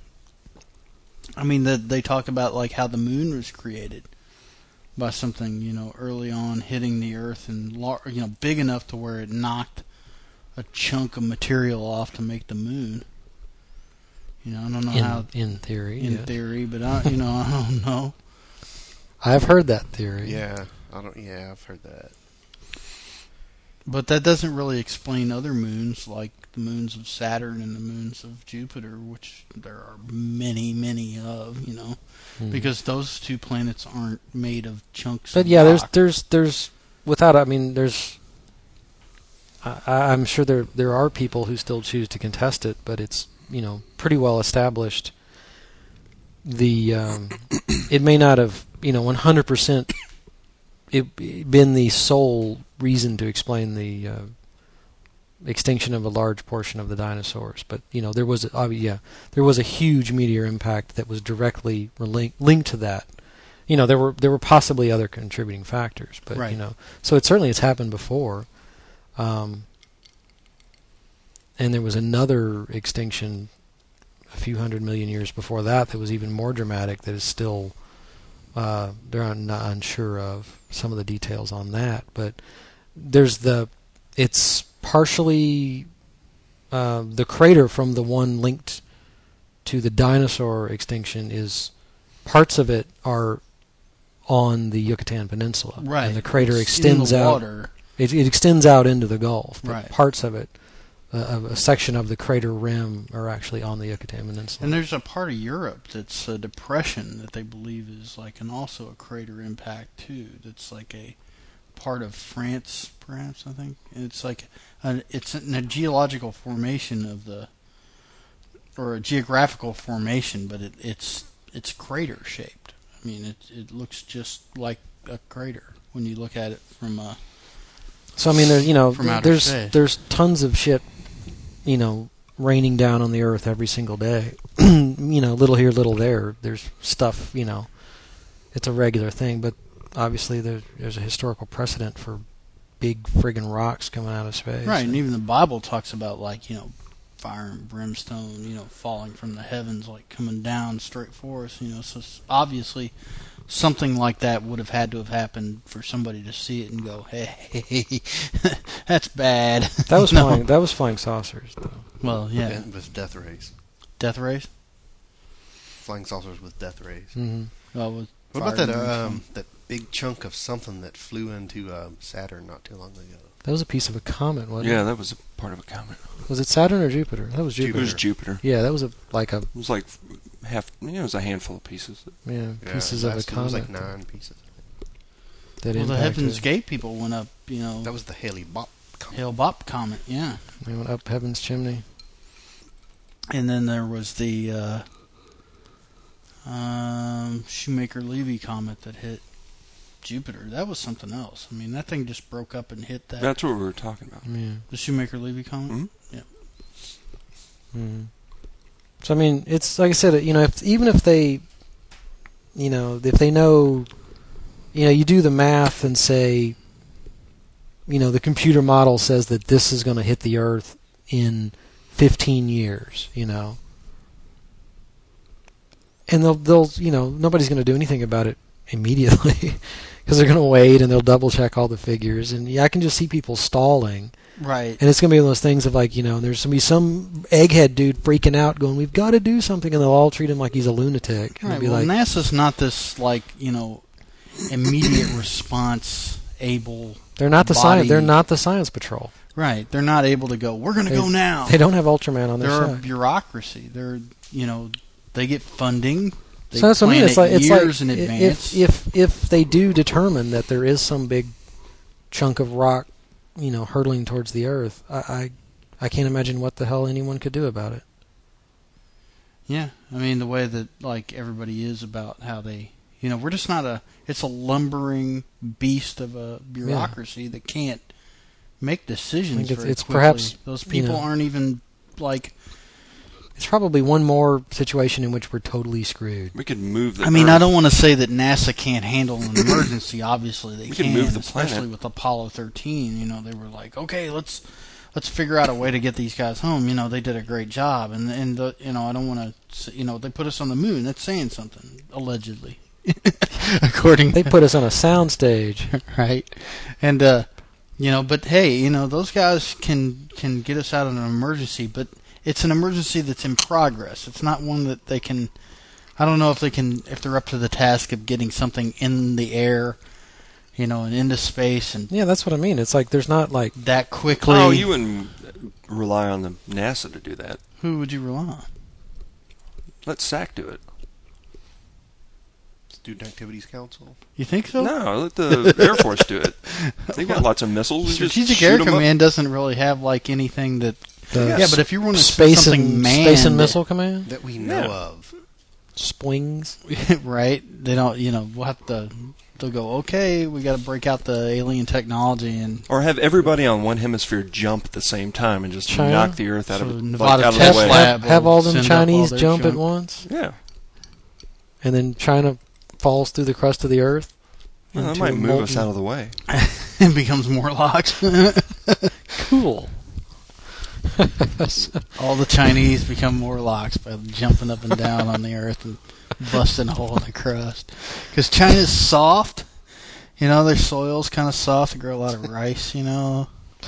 that they talk about like how the moon was created by something, early on hitting the Earth and big enough to where it knocked a chunk of material off to make the moon. I don't know how in theory, but I don't know. I've heard that theory. Yeah, I've heard that. But that doesn't really explain other moons, like the moons of Saturn and the moons of Jupiter, which there are many, many of, because those two planets aren't made of chunks but of yeah, rock. there's without, I'm sure there are people who still choose to contest it, but it's, pretty well established. It may not have, 100% been the sole reason to explain the extinction of a large portion of the dinosaurs, but there was a huge meteor impact that was directly linked to that. There were possibly other contributing factors, but right. So it certainly has happened before. And there was another extinction a few 100 million years before that was even more dramatic, that is still they're not unsure of some of the details on that, but it's partially the crater from the one linked to the dinosaur extinction is parts of it are on the Yucatan Peninsula, right? And the crater it's extends in the out. Water. It extends out into the Gulf, but right. Parts of it, a section of the crater rim, are actually on the Yucatan Peninsula. And there's a part of Europe that's a depression that they believe is also a crater impact too. That's like a part of France, perhaps, I think. It's like it's in a geological formation or a geographical formation, but it's crater shaped. It looks just like a crater when you look at it from a. So there's tons of shit, raining down on the Earth every single day. Little here, little there. There's stuff, it's a regular thing, but obviously there's a historical precedent for big friggin' rocks coming out of space. Right, and even the Bible talks about fire and brimstone, falling from the heavens, coming down straight for us. So obviously something like that would have had to have happened for somebody to see it and go, "Hey, that's bad." That was flying. That was flying saucers, though. Well, yeah, And with death rays. Death rays. Flying saucers with death rays. Mm-hmm. Well, what about that big chunk of something that flew into Saturn not too long ago? That was a piece of a comet, wasn't it? Yeah, that was a part of a comet. Was it Saturn or Jupiter? That was Jupiter. It was Jupiter. Yeah, that was It was like half. It was a handful of pieces. Yeah, pieces of a comet. It was like 9 pieces. The Heaven's Gate people went up. That was the Hale-Bopp comet. Hale-Bopp comet. Yeah. They went up Heaven's chimney. And then there was the Shoemaker-Levy comet that hit Jupiter. That was something else. That thing just broke up and hit that. That's what we were talking about. Yeah. The Shoemaker-Levy comet? Mm-hmm. Yeah. Mm-hmm. So, it's like I said, even if they, if they know, you do the math and say, the computer model says that this is going to hit the Earth in 15 years, and they'll nobody's going to do anything about it immediately because they're going to wait and they'll double check all the figures, and I can just see people stalling. Right. And it's going to be one of those things of there's going to be some egghead dude freaking out going, "We've got to do something," and they'll all treat him like he's a lunatic. Right. Well, NASA's not this immediate response able. They're not the science. They're not the science patrol. Right. They're not able to go. We're going to go now. They don't have Ultraman on their side. They're a bureaucracy. They're they get funding. They so that's what I mean. It's like years in advance. If they do determine that there is some big chunk of rock, hurtling towards the Earth, I can't imagine what the hell anyone could do about it. Yeah, the way that everybody is about how they, we're just not it's a lumbering beast of a bureaucracy that can't make decisions very it's quickly. Perhaps those people aren't even It's probably one more situation in which we're totally screwed. We could move the I mean, Earth. I don't want to say that NASA can't handle an emergency. Obviously, they We can. can move the especially planet. with Apollo 13. You know, they were like, okay, let's figure out a way to get these guys home. You know, they did a great job, and you know, I don't want to. You know, they put us on the moon. That's saying something, allegedly. According, They put us on a soundstage. right, and you know, but hey, you know, those guys can get us out of an emergency, but it's an emergency that's in progress. It's not one that they can. I don't know if they're up to the task of getting something in the air, you know, and into space, and Yeah, that's what I mean. It's like there's not like that quickly. Oh, you wouldn't rely on the NASA to do that. Who would you rely on? Let SAC do it. Student Activities Council. You think so? No, let the Air Force do it. They've got lots of missiles. You just Strategic shoot Air 'em up. Command doesn't really have like anything that. Yeah, but if you want to Space something and manned, Space and Missile Command, That we know of. Swings. right? They don't. You know, we'll have to. They'll go. Okay, we got to break out the alien technology and. Or have everybody on one hemisphere jump at the same time and just China? knock the Earth out So of it, Nevada out of Test the way. Lab Have all them send up all Chinese their jump at junk. once, Yeah. and then China falls through the crust of the Earth. Well, that into might a move us molten- out of the way. It becomes Morlocks. Cool. All the Chinese become Morlocks by jumping up and down on the Earth and busting a hole in the crust. Because China's soft. You know, their soil's kind of soft. They grow a lot of rice, you know.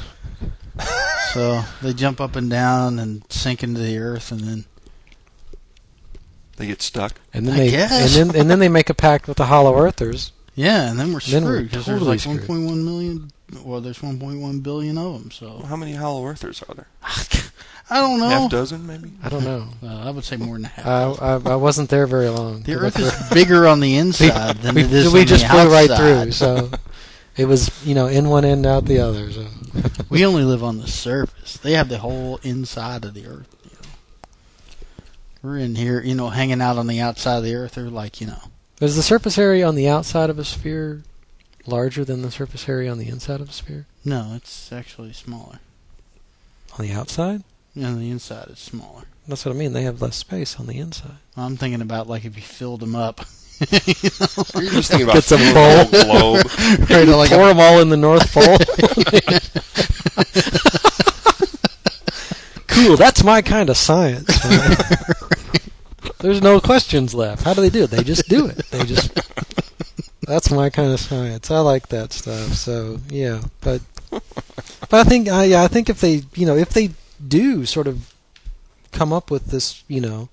So they jump up and down and sink into the Earth, and then They get stuck. And then I guess. and then they make a pact with the Hollow Earthers. yeah, and then we're Then we're screwed because totally there's like 1.1 million. Well, there's 1.1 billion of them. So Well, how many Hollow Earthers are there? I don't know. Half dozen, maybe? I don't know. I would say more than half. I wasn't there very long. The Earth is bigger on the inside than it is on we just the flew right outside. through, so it was in one end, out the other. So. We only live on the surface. They have the whole inside of the Earth. You know. We're in here, hanging out on the outside of the Earth. They're like, Is the surface area on the outside of a sphere larger than the surface area on the inside of a sphere? No, it's actually smaller. On the outside? On the inside, it's smaller. That's what I mean. They have less space on the inside. I'm thinking about like if you filled them up. You're just thinking about Get some filling bowl. the whole globe. Right, like pour them all in the North Pole. Cool. That's my kind of science. There's no questions left. How do they do it? They just do it. That's my kind of science. I like that stuff. So yeah, but I think I think if they if they do sort of come up with this and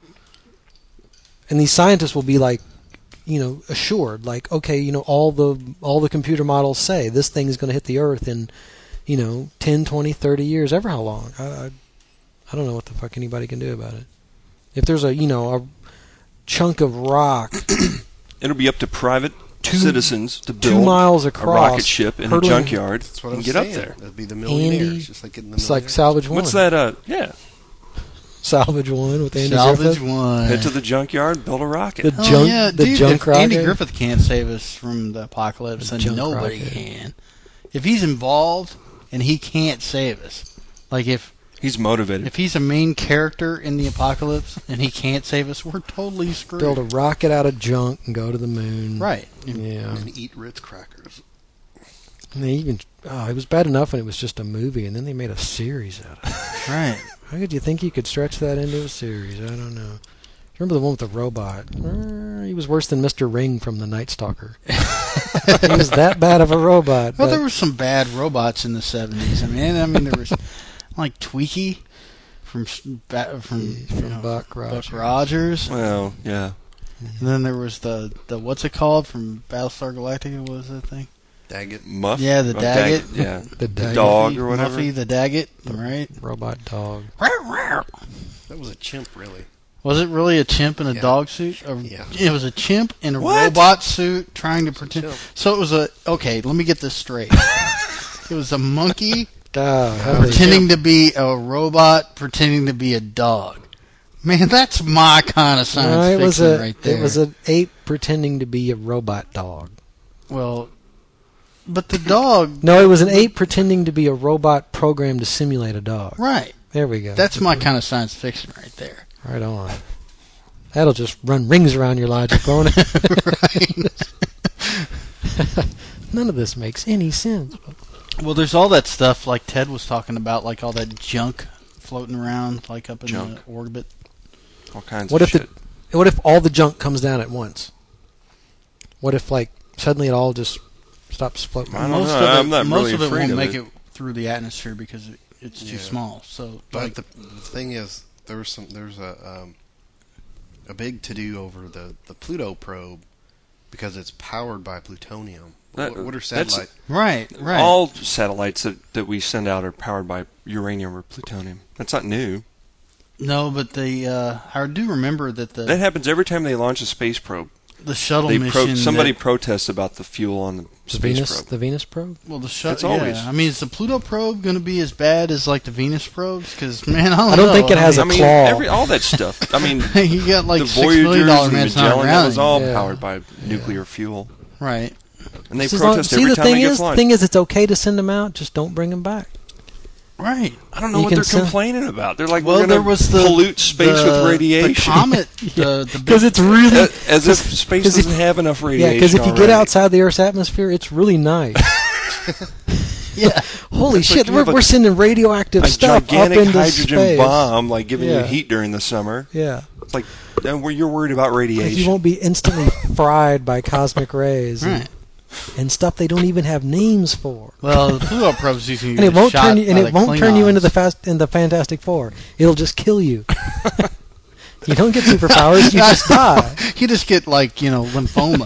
these scientists will be like assured like okay all the computer models say this thing is going to hit the Earth in 10, 20, 30 years, ever how long. I don't know what the fuck anybody can do about it. If there's a chunk of rock, It'll be up to private citizens to 2 build miles a across, rocket ship in a hurtling- junkyard That's what and I'm get saying. up there. That'd be the millionaires, Andy, just like getting the it's like millionaires. Salvage One. What's that? Yeah. Salvage One with Andy Salvage Griffith. One. Head to the junkyard, build a rocket. The Oh, junk, yeah, the dude, junk if rocket. Andy Griffith can't save us from the apocalypse, The then junk nobody rocket. can. If he's involved and he can't save us, like if He's motivated. If he's a main character in the apocalypse and he can't save us, we're totally screwed. Build a rocket out of junk and go to the moon. Right. Yeah. And eat Ritz crackers. And they even it was bad enough when it was just a movie, and then they made a series out of it. Right. How could you think you could stretch that into a series? I don't know. Remember the one with the robot? He was worse than Mr. Ring from The Night Stalker. He was that bad of a robot. Well, but- there were some bad robots in the 70s. I mean, there was like Tweaky from Buck Rogers. Well, yeah. And then there was the what's it called from Battlestar Galactica? What was that thing? Daggett. Muff? Yeah, the Oh, Daggett. Yeah. The Daggett. Dog or whatever. Muffy the Daggett, right? Robot dog. That was a chimp, really. Was it really a chimp in a Yeah. dog suit? Or, Yeah. It was a chimp in a What? robot suit trying to pretend. chimp. So it was okay, let me get this straight. It was a monkey How pretending to be a robot, pretending to be a dog. Man, that's my kind of science fiction right there. It was an ape pretending to be a robot dog. Well, but the dog... No, it was an ape pretending to be a robot programmed to simulate a dog. Right. There we go. That's my kind of science fiction right there. Right on. That'll just run rings around your logic, won't it? None of this makes any sense. Well, there's all that stuff like Ted was talking about, like all that junk floating around, like up in the orbit. All kinds What of if shit. What if all the junk comes down at once? What if like suddenly it all just stops floating? Most I'm not most really of it afraid won't of make it. it through the atmosphere because it's too small. So, But like, the thing is, there's a big to do over the Pluto probe because it's powered by plutonium. What are satellites? Right. All satellites that we send out are powered by uranium or plutonium. That's not new. No, but I do remember that That happens every time they launch a space probe. The shuttle mission. Somebody protests about the fuel on the space probe. The Venus probe? Well, the That's always. I mean, is the Pluto probe going to be as bad as like the Venus probes? Because man, I don't think it has a claw. All that stuff. I mean, you got like the $6 million Voyagers and man Magellan. That was all Yeah. powered by nuclear fuel. Right. And they See, protest the every time they get launched. thing is, it's okay to send them out. Just don't bring them back. Right. I don't know what they're complaining about. They're like, well, we're going to pollute space with radiation. The comet. Because it's really as if space doesn't have enough radiation. Yeah, because if you get already. outside the Earth's atmosphere, it's really nice. Yeah. Holy It's shit, like you have we're sending radioactive a stuff up gigantic into hydrogen space. bomb, like giving Yeah. you heat during the summer. Yeah. It's like you're worried about radiation. You won't be instantly fried by cosmic rays. Right. And stuff they don't even have names for. Well, the Pluto probe's using and it won't turn you. And it won't turn you into the Fantastic Four. It'll just kill you. You don't get superpowers. You just die. You just get lymphoma.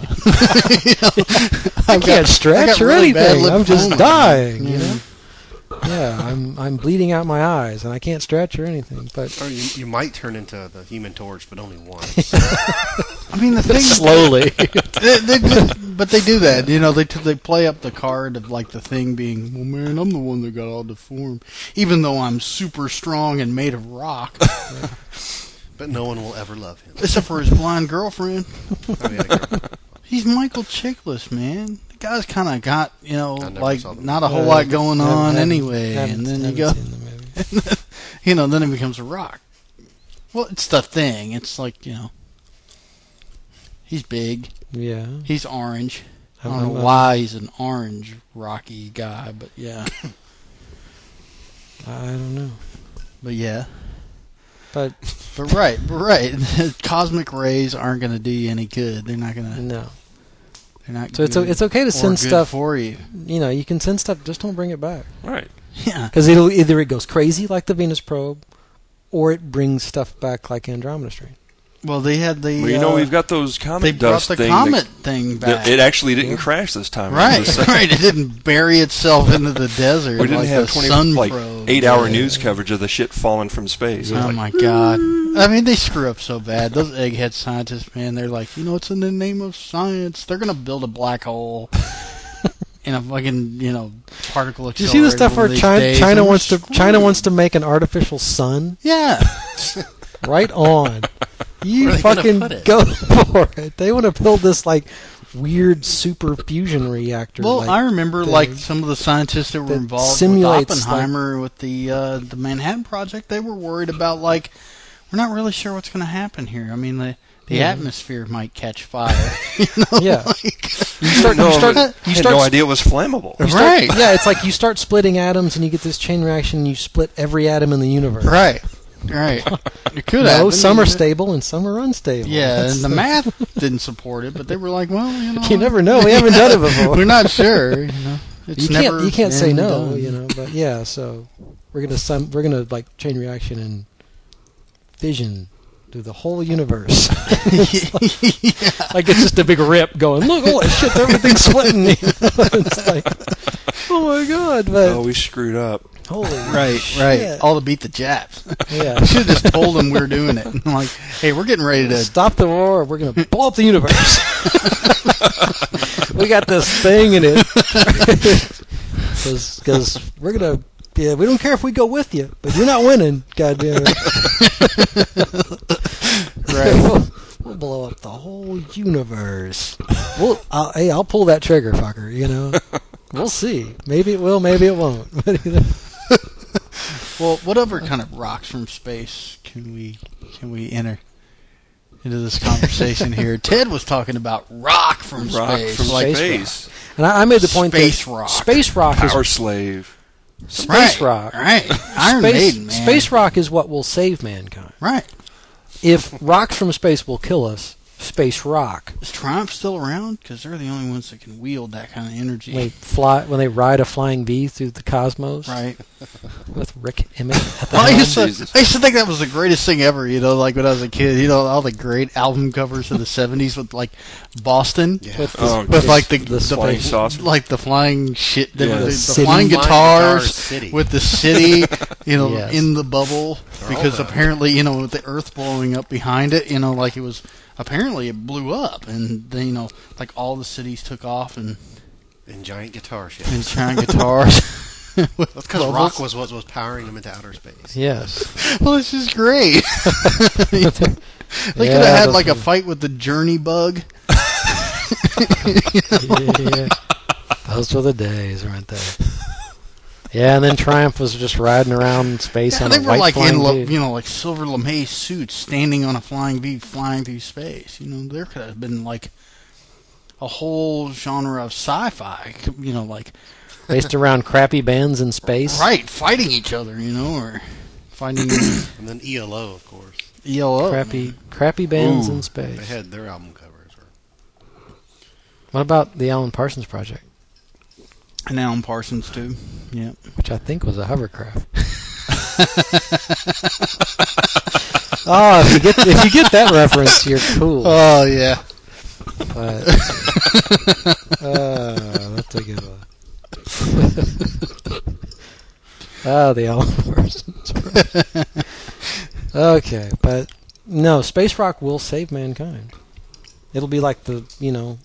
I can't stretch or really bad anything. I'm just lymphoma. dying. Yeah. You know. Yeah, I'm bleeding out my eyes, and I can't stretch or anything. But Or you might turn into the Human Torch, but only once. I mean, the thing slowly. But they do that. They play up the card of like the Thing being, well, man, I'm the one that got all deformed, even though I'm super strong and made of rock. But no one will ever love him. Except for his blonde girlfriend. Oh, yeah, He's Michael Chiklis, man. The guy's kind of got, like saw the not a whole lot going on anyway. Haven't- And then you haven't go, seen the movie. then it becomes a rock. Well, it's the Thing. It's like, he's big. Yeah. He's orange. I I'm- don't know why he's an orange rocky guy, but yeah. I don't know. But yeah. But right. Cosmic rays aren't going to do you any good. They're not going to. no. They're not. So good it's okay to or send good stuff for you. You can send stuff. Just don't bring it back. Right. Yeah. Because either it goes crazy like the Venus probe, or it brings stuff back like Andromeda Strain. Well, they had the. Well, we've got those comet they brought dust the thing comet that- thing back. It actually didn't crash this time. Right. It didn't bury itself into the desert. We didn't like have the sun 8-hour news coverage of the shit falling from space. It was Oh like, my god! I mean, they screw up so bad. Those egghead scientists, man, they're like, it's in the name of science. They're gonna build a black hole in a fucking particle accelerator. Did you see the stuff where one of these days, China and wants we're to China wants to make an artificial sun? Yeah. Right on. You Where are they gonna fucking put it? go for it. They want to build this like weird super fusion reactor. Well, like, I remember thing like some of the scientists that were that involved with simulates, Oppenheimer with the Manhattan Project. They were worried about like we're not really sure what's going to happen here. I mean the Yeah. atmosphere might catch fire. Yeah. I had no idea it was flammable. Right. Yeah, it's like you start splitting atoms and you get this chain reaction and you split every atom in the universe. Right. Right. It could No, happen. some are stable and some are unstable. Yeah, That's and the math didn't support it, but they were like, well, You never know. We haven't done it before. We're not sure. It's You can't say been no. done. But yeah. So we're gonna like chain reaction and fission through the whole universe. Like it's just a big rip going. Look, holy shit! Everything's splitting. It's like, oh my god! But Oh, we screwed up. holy Right. shit. All to beat the Japs. Yeah. I should have just told them we were doing it. I'm like, hey, we're getting ready to Stop the war. Or we're gonna blow up the universe. We got this thing in it because we're gonna. Yeah, we don't care if we go with you, but you're not winning. Goddamn it! Right. We'll blow up the whole universe. I'll pull that trigger, fucker. We'll see. Maybe it will. Maybe it won't. Well, what other kind of rocks from space can we enter into this conversation here? Ted was talking about rock from space. From like space. And I made the point space that rock. space rock is Power Slave. space rock. Right. Iron Maiden, man. Space rock is what will save mankind. Right. If rocks from space will kill us, space rock. Is Triumph still around? Because they're the only ones that can wield that kind of energy. When they ride a flying V through the cosmos. Right. With Rick Emmett at the I helm. used to think that was the greatest thing ever, like when I was a kid, all the great album covers of the 70s with like Boston. Yeah. With like the flying saucer. Like the flying shit, the City. flying guitars City. with the city, Yes. in the bubble, because apparently, with the earth blowing up behind it, like it was, apparently it blew up, and then, like all the cities took off and giant guitar ships. and giant guitars. That's because rock was what was powering them into outer space. Yes. Well, this is great. They could have had like a fight with the Journey bug. Yeah. Those were the days, weren't they? Yeah, and then Triumph was just riding around in space on they a were white like flying V. like silver lame suits, standing on a flying V, flying through space. There could have been like a whole genre of sci-fi. Like Based around crappy bands in space. right, fighting each other. Or fighting And then ELO, of course. ELO. Crappy bands in space. They had their album covers. What about the Alan Parsons Project? And Alan Parsons too. Yeah. Which I think was a hovercraft. Oh, if you get that reference, you're cool. Oh yeah. But that's a good one. The Alan Parsons Project. Okay, but no, space rock will save mankind. It'll be like there's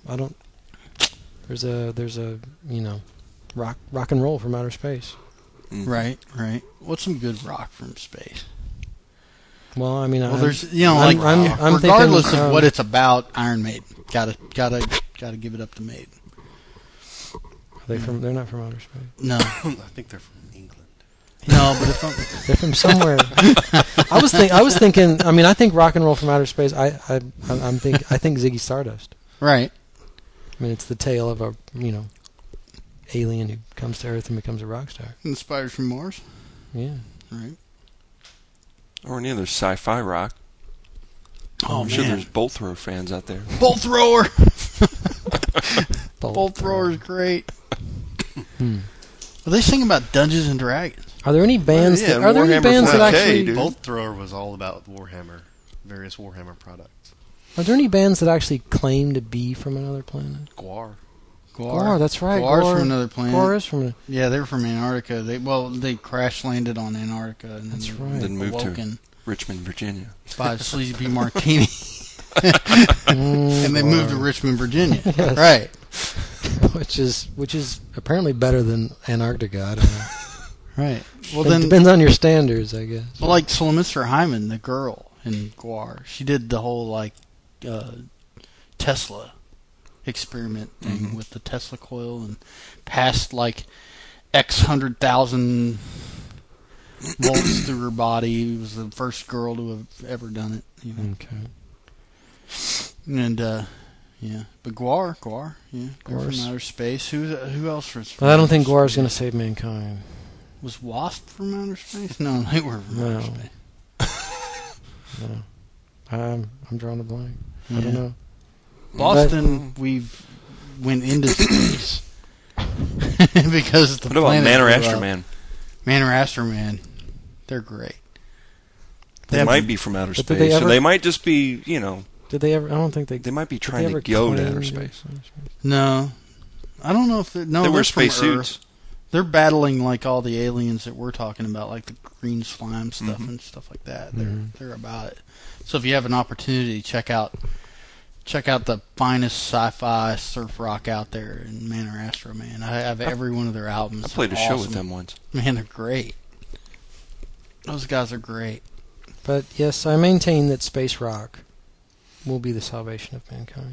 a rock and roll from outer space. Right. What's some good rock from space? Well, I mean, there's I'm regardless thinking, of what it's about, Iron Maiden gotta give it up to Maiden. Are they from? They're not from outer space. No, I think they're from England. No, but if they're from somewhere. I was thinking. I mean, I think rock and roll from outer space. I think Ziggy Stardust. Right. I mean, it's the tale of a alien who comes to Earth and becomes a rock star. Inspired from Mars. Yeah. Right. Or any other sci-fi rock. Oh, I'm sure there's Bolt Thrower fans out there. Bolt Thrower. Bolt Thrower is great. Well, they sing about Dungeons and Dragons. Are there any bands? Are there any bands that actually? Bolt Thrower was all about Warhammer, various Warhammer products. Are there any bands that actually claim to be from another planet? Gwar. Gwar, that's right. Gwar's from another planet. Gwar is from. Yeah, they were from Antarctica. They crash landed on Antarctica and that's right. Then moved to Richmond, Virginia. By Sleazy P. Martini. And they moved to Richmond, Virginia. Yes. Right. Which is apparently better than Antarctica. I don't know. Right. Well, it depends on your standards, I guess. Well, like Sylvester Hyman, the girl in Gwar, she did the whole Tesla experiment thing with the Tesla coil and passed like X 100,000 volts through her body. She was the first girl to have ever done it. Okay. And yeah, but Gwar, yeah, they're from outer space. Who else was? Well, I don't think Gwar is going to save mankind. Was Wasp from outer space? No, they were from outer space. No, I'm drawing a blank. I don't know. Boston, we went into space because the what about Man or Astroman? Man or Astroman, they're great. They might be from outer space, so they might just be, Did they ever? I don't think they. They might be trying to go to outer space. No, I don't know if they wear space suits. They're battling like all the aliens that we're talking about, like the green slime stuff and stuff like that. They're about it. So if you have an opportunity, check out the finest sci-fi surf rock out there in Man or Astroman. I have every one of their albums. I played a show with them once. Man, they're great. Those guys are great. But yes, I maintain that space rock will be the salvation of mankind.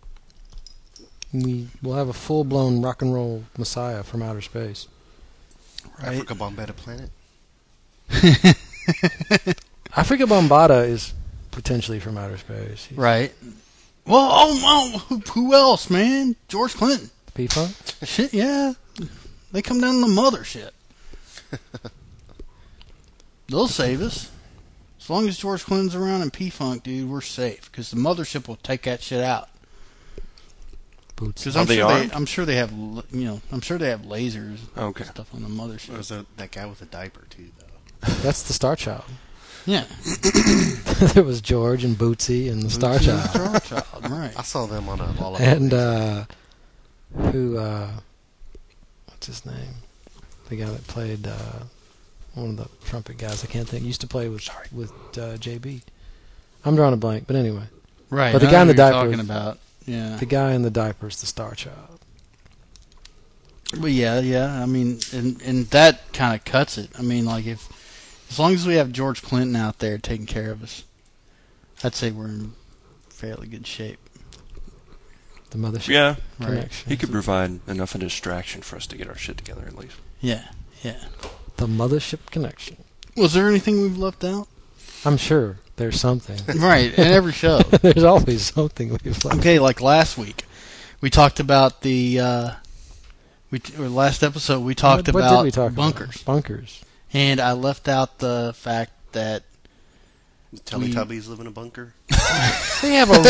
We will have a full-blown rock and roll messiah from outer space. Right. Africa Bombetta Planet. Afrika Bambaataa is potentially from outer space. Right. Well, who else, man? George Clinton. P-Funk? Shit, yeah. They come down the mothership. They'll save us. As long as George Clinton's around and P-Funk, dude, we're safe. Because the mothership will take that shit out. Because I'm sure they have, I'm sure they have lasers and stuff on the mothership. There's that guy with a diaper, too, though. That's the Star Child. Yeah. There was George and Bootsy and the Star Child. Star Child, right. I saw them on a Lollapalooza. And, what's his name? The guy that played, one of the trumpet guys, I can't think, used to play with JB. I'm drawing a blank, but anyway. Right. But the guy in the diaper. Talking about, yeah. The guy in the diaper is the Star Child. Well, yeah. I mean, and that kind of cuts it. I mean, like, as long as we have George Clinton out there taking care of us, I'd say we're in fairly good shape. The mothership. Yeah. Right. He could provide enough of a distraction for us to get our shit together at least. Yeah. The mothership connection. Was there anything we've left out? I'm sure there's something. Right, in every show. There's always something we've left. Okay, like last week, we talked about last episode we talked what about did we talk bunkers. About? Bunkers. And I left out the fact that Teletubbies live in a bunker. They have a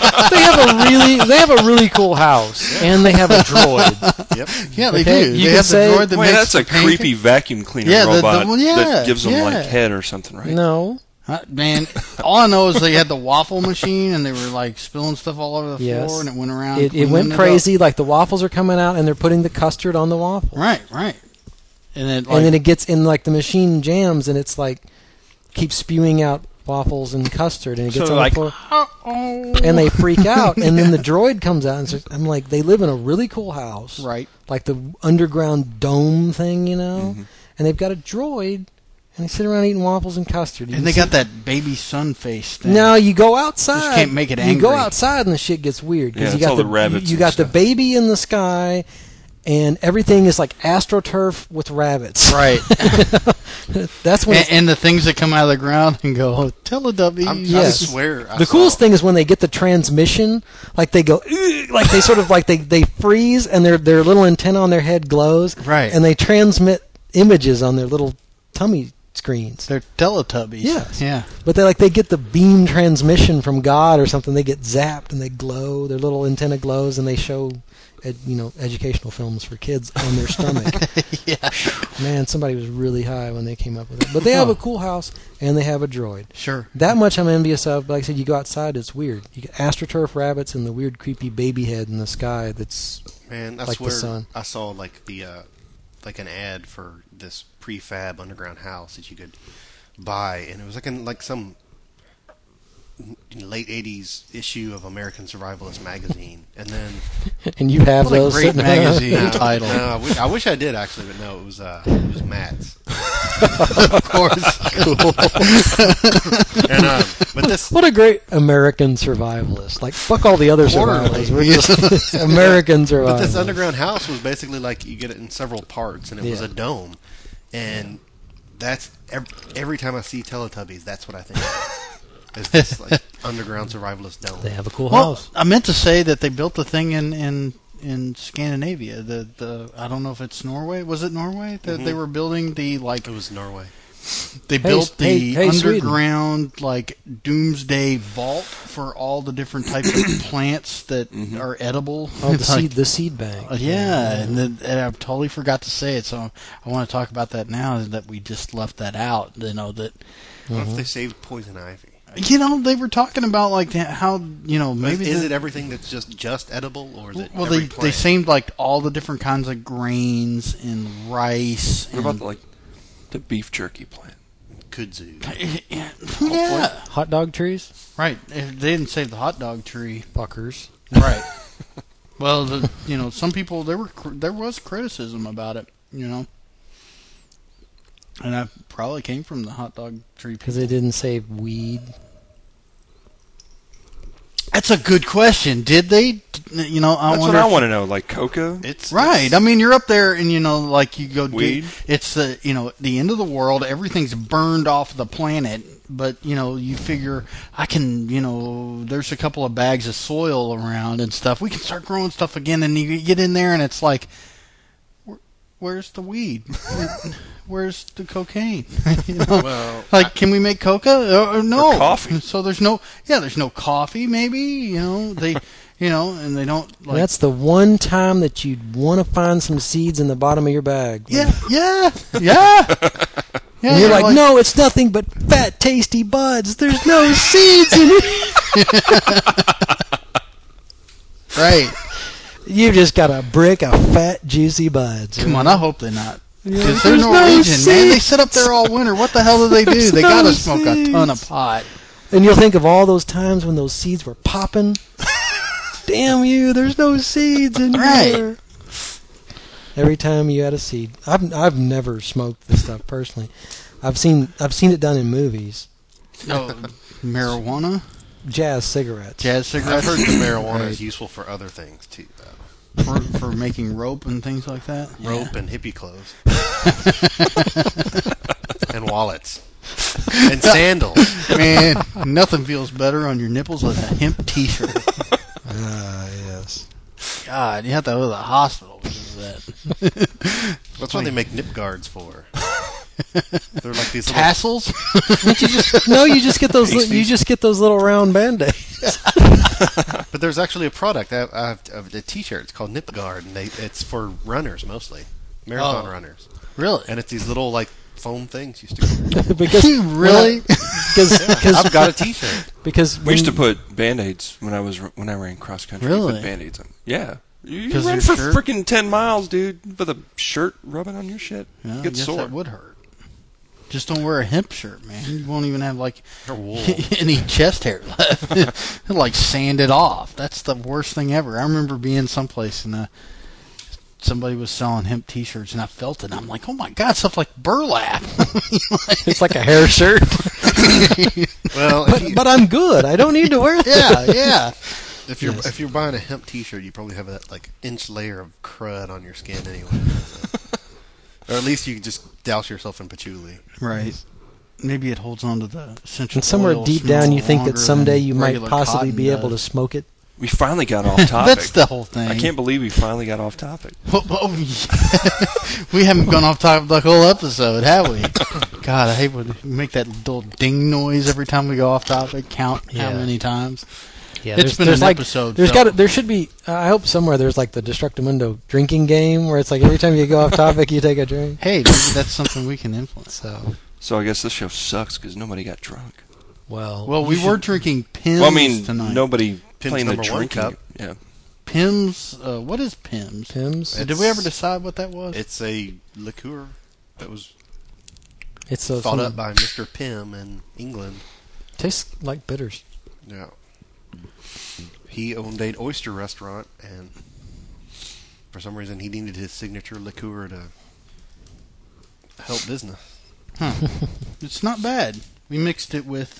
really cool house, and they have a droid. Yep. Yeah, they do. You they have the droid that makes that's a creepy vacuum cleaner robot that gives them like head or something, right? No. Man, all I know is they had the waffle machine, and they were like spilling stuff all over the floor, and it went around. It went crazy. Like the waffles are coming out, and they're putting the custard on the waffle. Right. And then it gets in, like the machine jams, and it's like keeps spewing out waffles and custard, and it gets on the floor, and they freak out, and then the droid comes out, and says, I'm like, they live in a really cool house, right? Like the underground dome thing, and they've got a droid. And they sit around eating waffles and custard. And they got that baby sun face thing. Now you go outside. Just can't make it angry. You go outside and the shit gets weird. Yeah, you got all the rabbits. You got the baby in the sky, and everything is like AstroTurf with rabbits. Right. That's when. And the things that come out of the ground and go, Teletubbies. Yes. I swear. The coolest thing is when they get the transmission, like they go, like they sort of like they freeze, and their little antenna on their head glows. Right. And they transmit images on their little tummy screens. They're Teletubbies. Yes. Yeah. But they get the beam transmission from God or something. They get zapped and they glow. Their little antenna glows, and they show, educational films for kids on their stomach. Yeah. Man, somebody was really high when they came up with it. But they have a cool house and they have a droid. Sure. That much I'm envious of. But like I said, you go outside, it's weird. You get AstroTurf rabbits and the weird, creepy baby head in the sky. That's like the sun. I saw like the like an ad for this prefab underground house that you could buy, and it was like some late 80s issue of American Survivalist magazine, and then and you have what those a great magazine title. No, I wish I did actually, but no, it was Matt's. Of course. Cool. And but this, what a great American survivalist! Like fuck all the other survivalists. We're just American survivalists. But this underground house was basically like you get it in several parts, and it was a dome, and that's every time I see Teletubbies, that's what I think of. It's this like underground survivalist dome. They have a cool house. I meant to say that they built the thing in Scandinavia. The I don't know if it's Norway. Was it Norway that they were building the like? It was Norway. They built the underground Sweden. like doomsday vault for all the different types of plants that are edible. Oh, the seed bank. Yeah, and I totally forgot to say it, so I want to talk about that now. That we just left that out. That. What if they saved poison ivy? They were talking about like how maybe is it everything that's just edible, or is it? Well, they seemed like all the different kinds of grains and rice. What about like the beef jerky plant? Kudzu. Yeah. Hot dog trees. Right. They didn't save the hot dog tree. Fuckers. Right. Well, some people there was criticism about it. And that probably came from the hot dog tree people. Because they didn't save weed. That's a good question. Did they? You know, That's what I want to know. Like coca? It's right. I mean, you're up there, and you know, like you go. Weed? It's the the end of the world. Everything's burned off the planet. But you know, you figure I can. You know, there's a couple of bags of soil around and stuff. We can start growing stuff again, and you get in there, and it's like, where's the weed? Where's the cocaine? You know? Well, like, can we make coca? Or no. Or coffee. So there's no coffee. Maybe they. And they don't. Like, that's the one time that you'd want to find some seeds in the bottom of your bag. Yeah. And you're like, no, it's nothing but fat, tasty buds. There's no seeds in it. Right. You just got a brick of fat, juicy buds. Come on, I hope they're not. Because There's they're no Norwegian, man. They seeds. sit up there all winter. What the hell do they do? There's They no gotta smoke a seeds. ton of pot. And you'll think of all those times when those seeds were popping. Damn you! There's no seeds in here. Every time you had a seed, I've never smoked this stuff personally. I've seen it done in movies. Oh, marijuana, jazz cigarettes. I've heard the marijuana is useful for other things too, though. For making rope and things like that. Rope and hippie clothes, and wallets, and sandals. Man, nothing feels better on your nipples than a hemp T-shirt. Yes. God, you have to go to the hospital because of that. That's what they make nip guards for. They're like these tassels. You just get those. You just get those little round band-aids. But there's actually a product of a T-shirt. It's called Nip Guard, and it's for runners mostly, marathon runners. Really? And it's these little like foam things used to. Because really? Because I've got a T-shirt. Because we used to put Band-Aids when I ran cross country. Really? Put Band-Aids on. Yeah. You 'Cause ran your for shirt? freaking 10 miles, dude, with a shirt rubbing on your shit. Yeah, You I get guess sore. that would hurt. Just don't wear a hemp shirt, man. You won't even have like Or wool. any chest hair left. It'll like sand it off. That's the worst thing ever. I remember being someplace and somebody was selling hemp T-shirts, and I felt it. And I'm like, oh my god, stuff like burlap. it's like a hair shirt. Well, but I'm good. I don't need to wear that. Yeah. If you're buying a hemp T-shirt, you probably have that like inch layer of crud on your skin anyway. Or at least you can just douse yourself in patchouli. Right. Maybe it holds on to the essential And somewhere oil deep smell down, you think that longer someday than you might regular possibly cotton be able to does. smoke it. We finally got off topic. That's the whole thing. I can't believe we finally got off topic. We haven't gone off topic the whole episode, have we? God, I hate when we make that little ding noise every time we go off topic. Count how many times. Yeah, It's been there's an like, episode. There should be. I hope somewhere there's like the Destructimundo drinking game where it's like every time you go off topic, you take a drink. Hey, maybe that's something we can influence. So I guess this show sucks because nobody got drunk. Well, we were drinking Pimm's Well, I mean, tonight. nobody Pimm's playing the number one drinking. cup. Yeah. Pimm's. What is Pimm's? Did we ever decide what that was? It's a liqueur that was It's thought up by Mr. Pym in England. Tastes like bitters. Yeah. He owned an oyster restaurant, and for some reason he needed his signature liqueur to help business. Huh. It's not bad. We mixed it with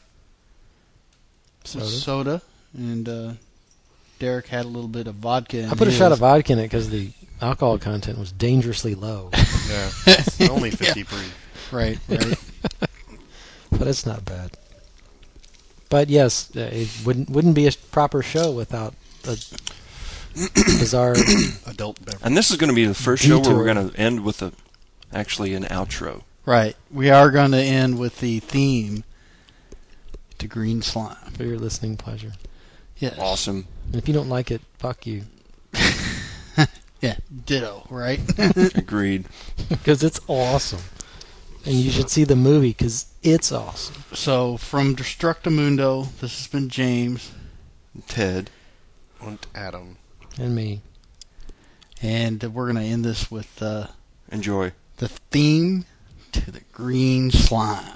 soda, and Derek had a little bit of vodka in I put a his. shot of vodka in it because the alcohol content was dangerously low. Yeah, it's only 50 proof. Right. But it's not bad. But yes, it wouldn't be a proper show without a bizarre adult beverage. And this is going to be the first show where Detour. we're going to end with actually an outro. Right. We are going to end with the theme to Green Slime. for your listening pleasure. Yes. Awesome. And if you don't like it, fuck you. Yeah, ditto, right? Agreed. Because it's awesome. And you should see the movie because it's awesome. So, from Destructimundo, this has been James. Ted. And Adam. And me. And we're going to end this with Enjoy. the theme to the Green Slime.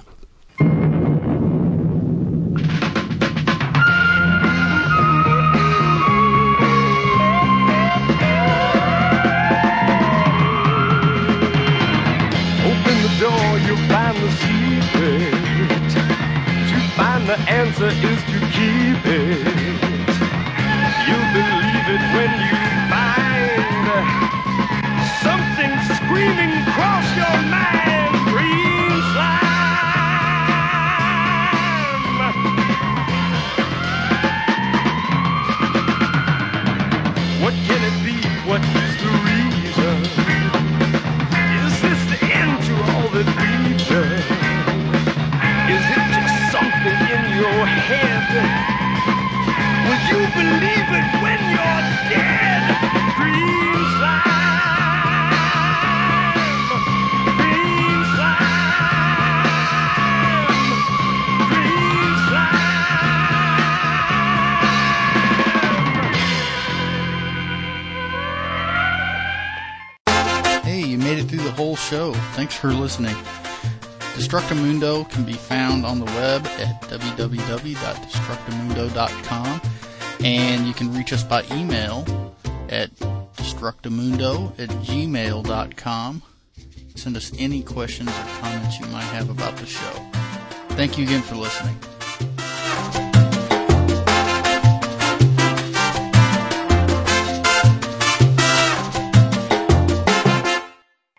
Open the door, you'll find the secret. To find the answer is to keep it. Thanks for listening. Destructamundo can be found on the web at www.destructamundo.com, and you can reach us by email at destructamundo@gmail.com. Send us any questions or comments you might have about the show. Thank you again for listening.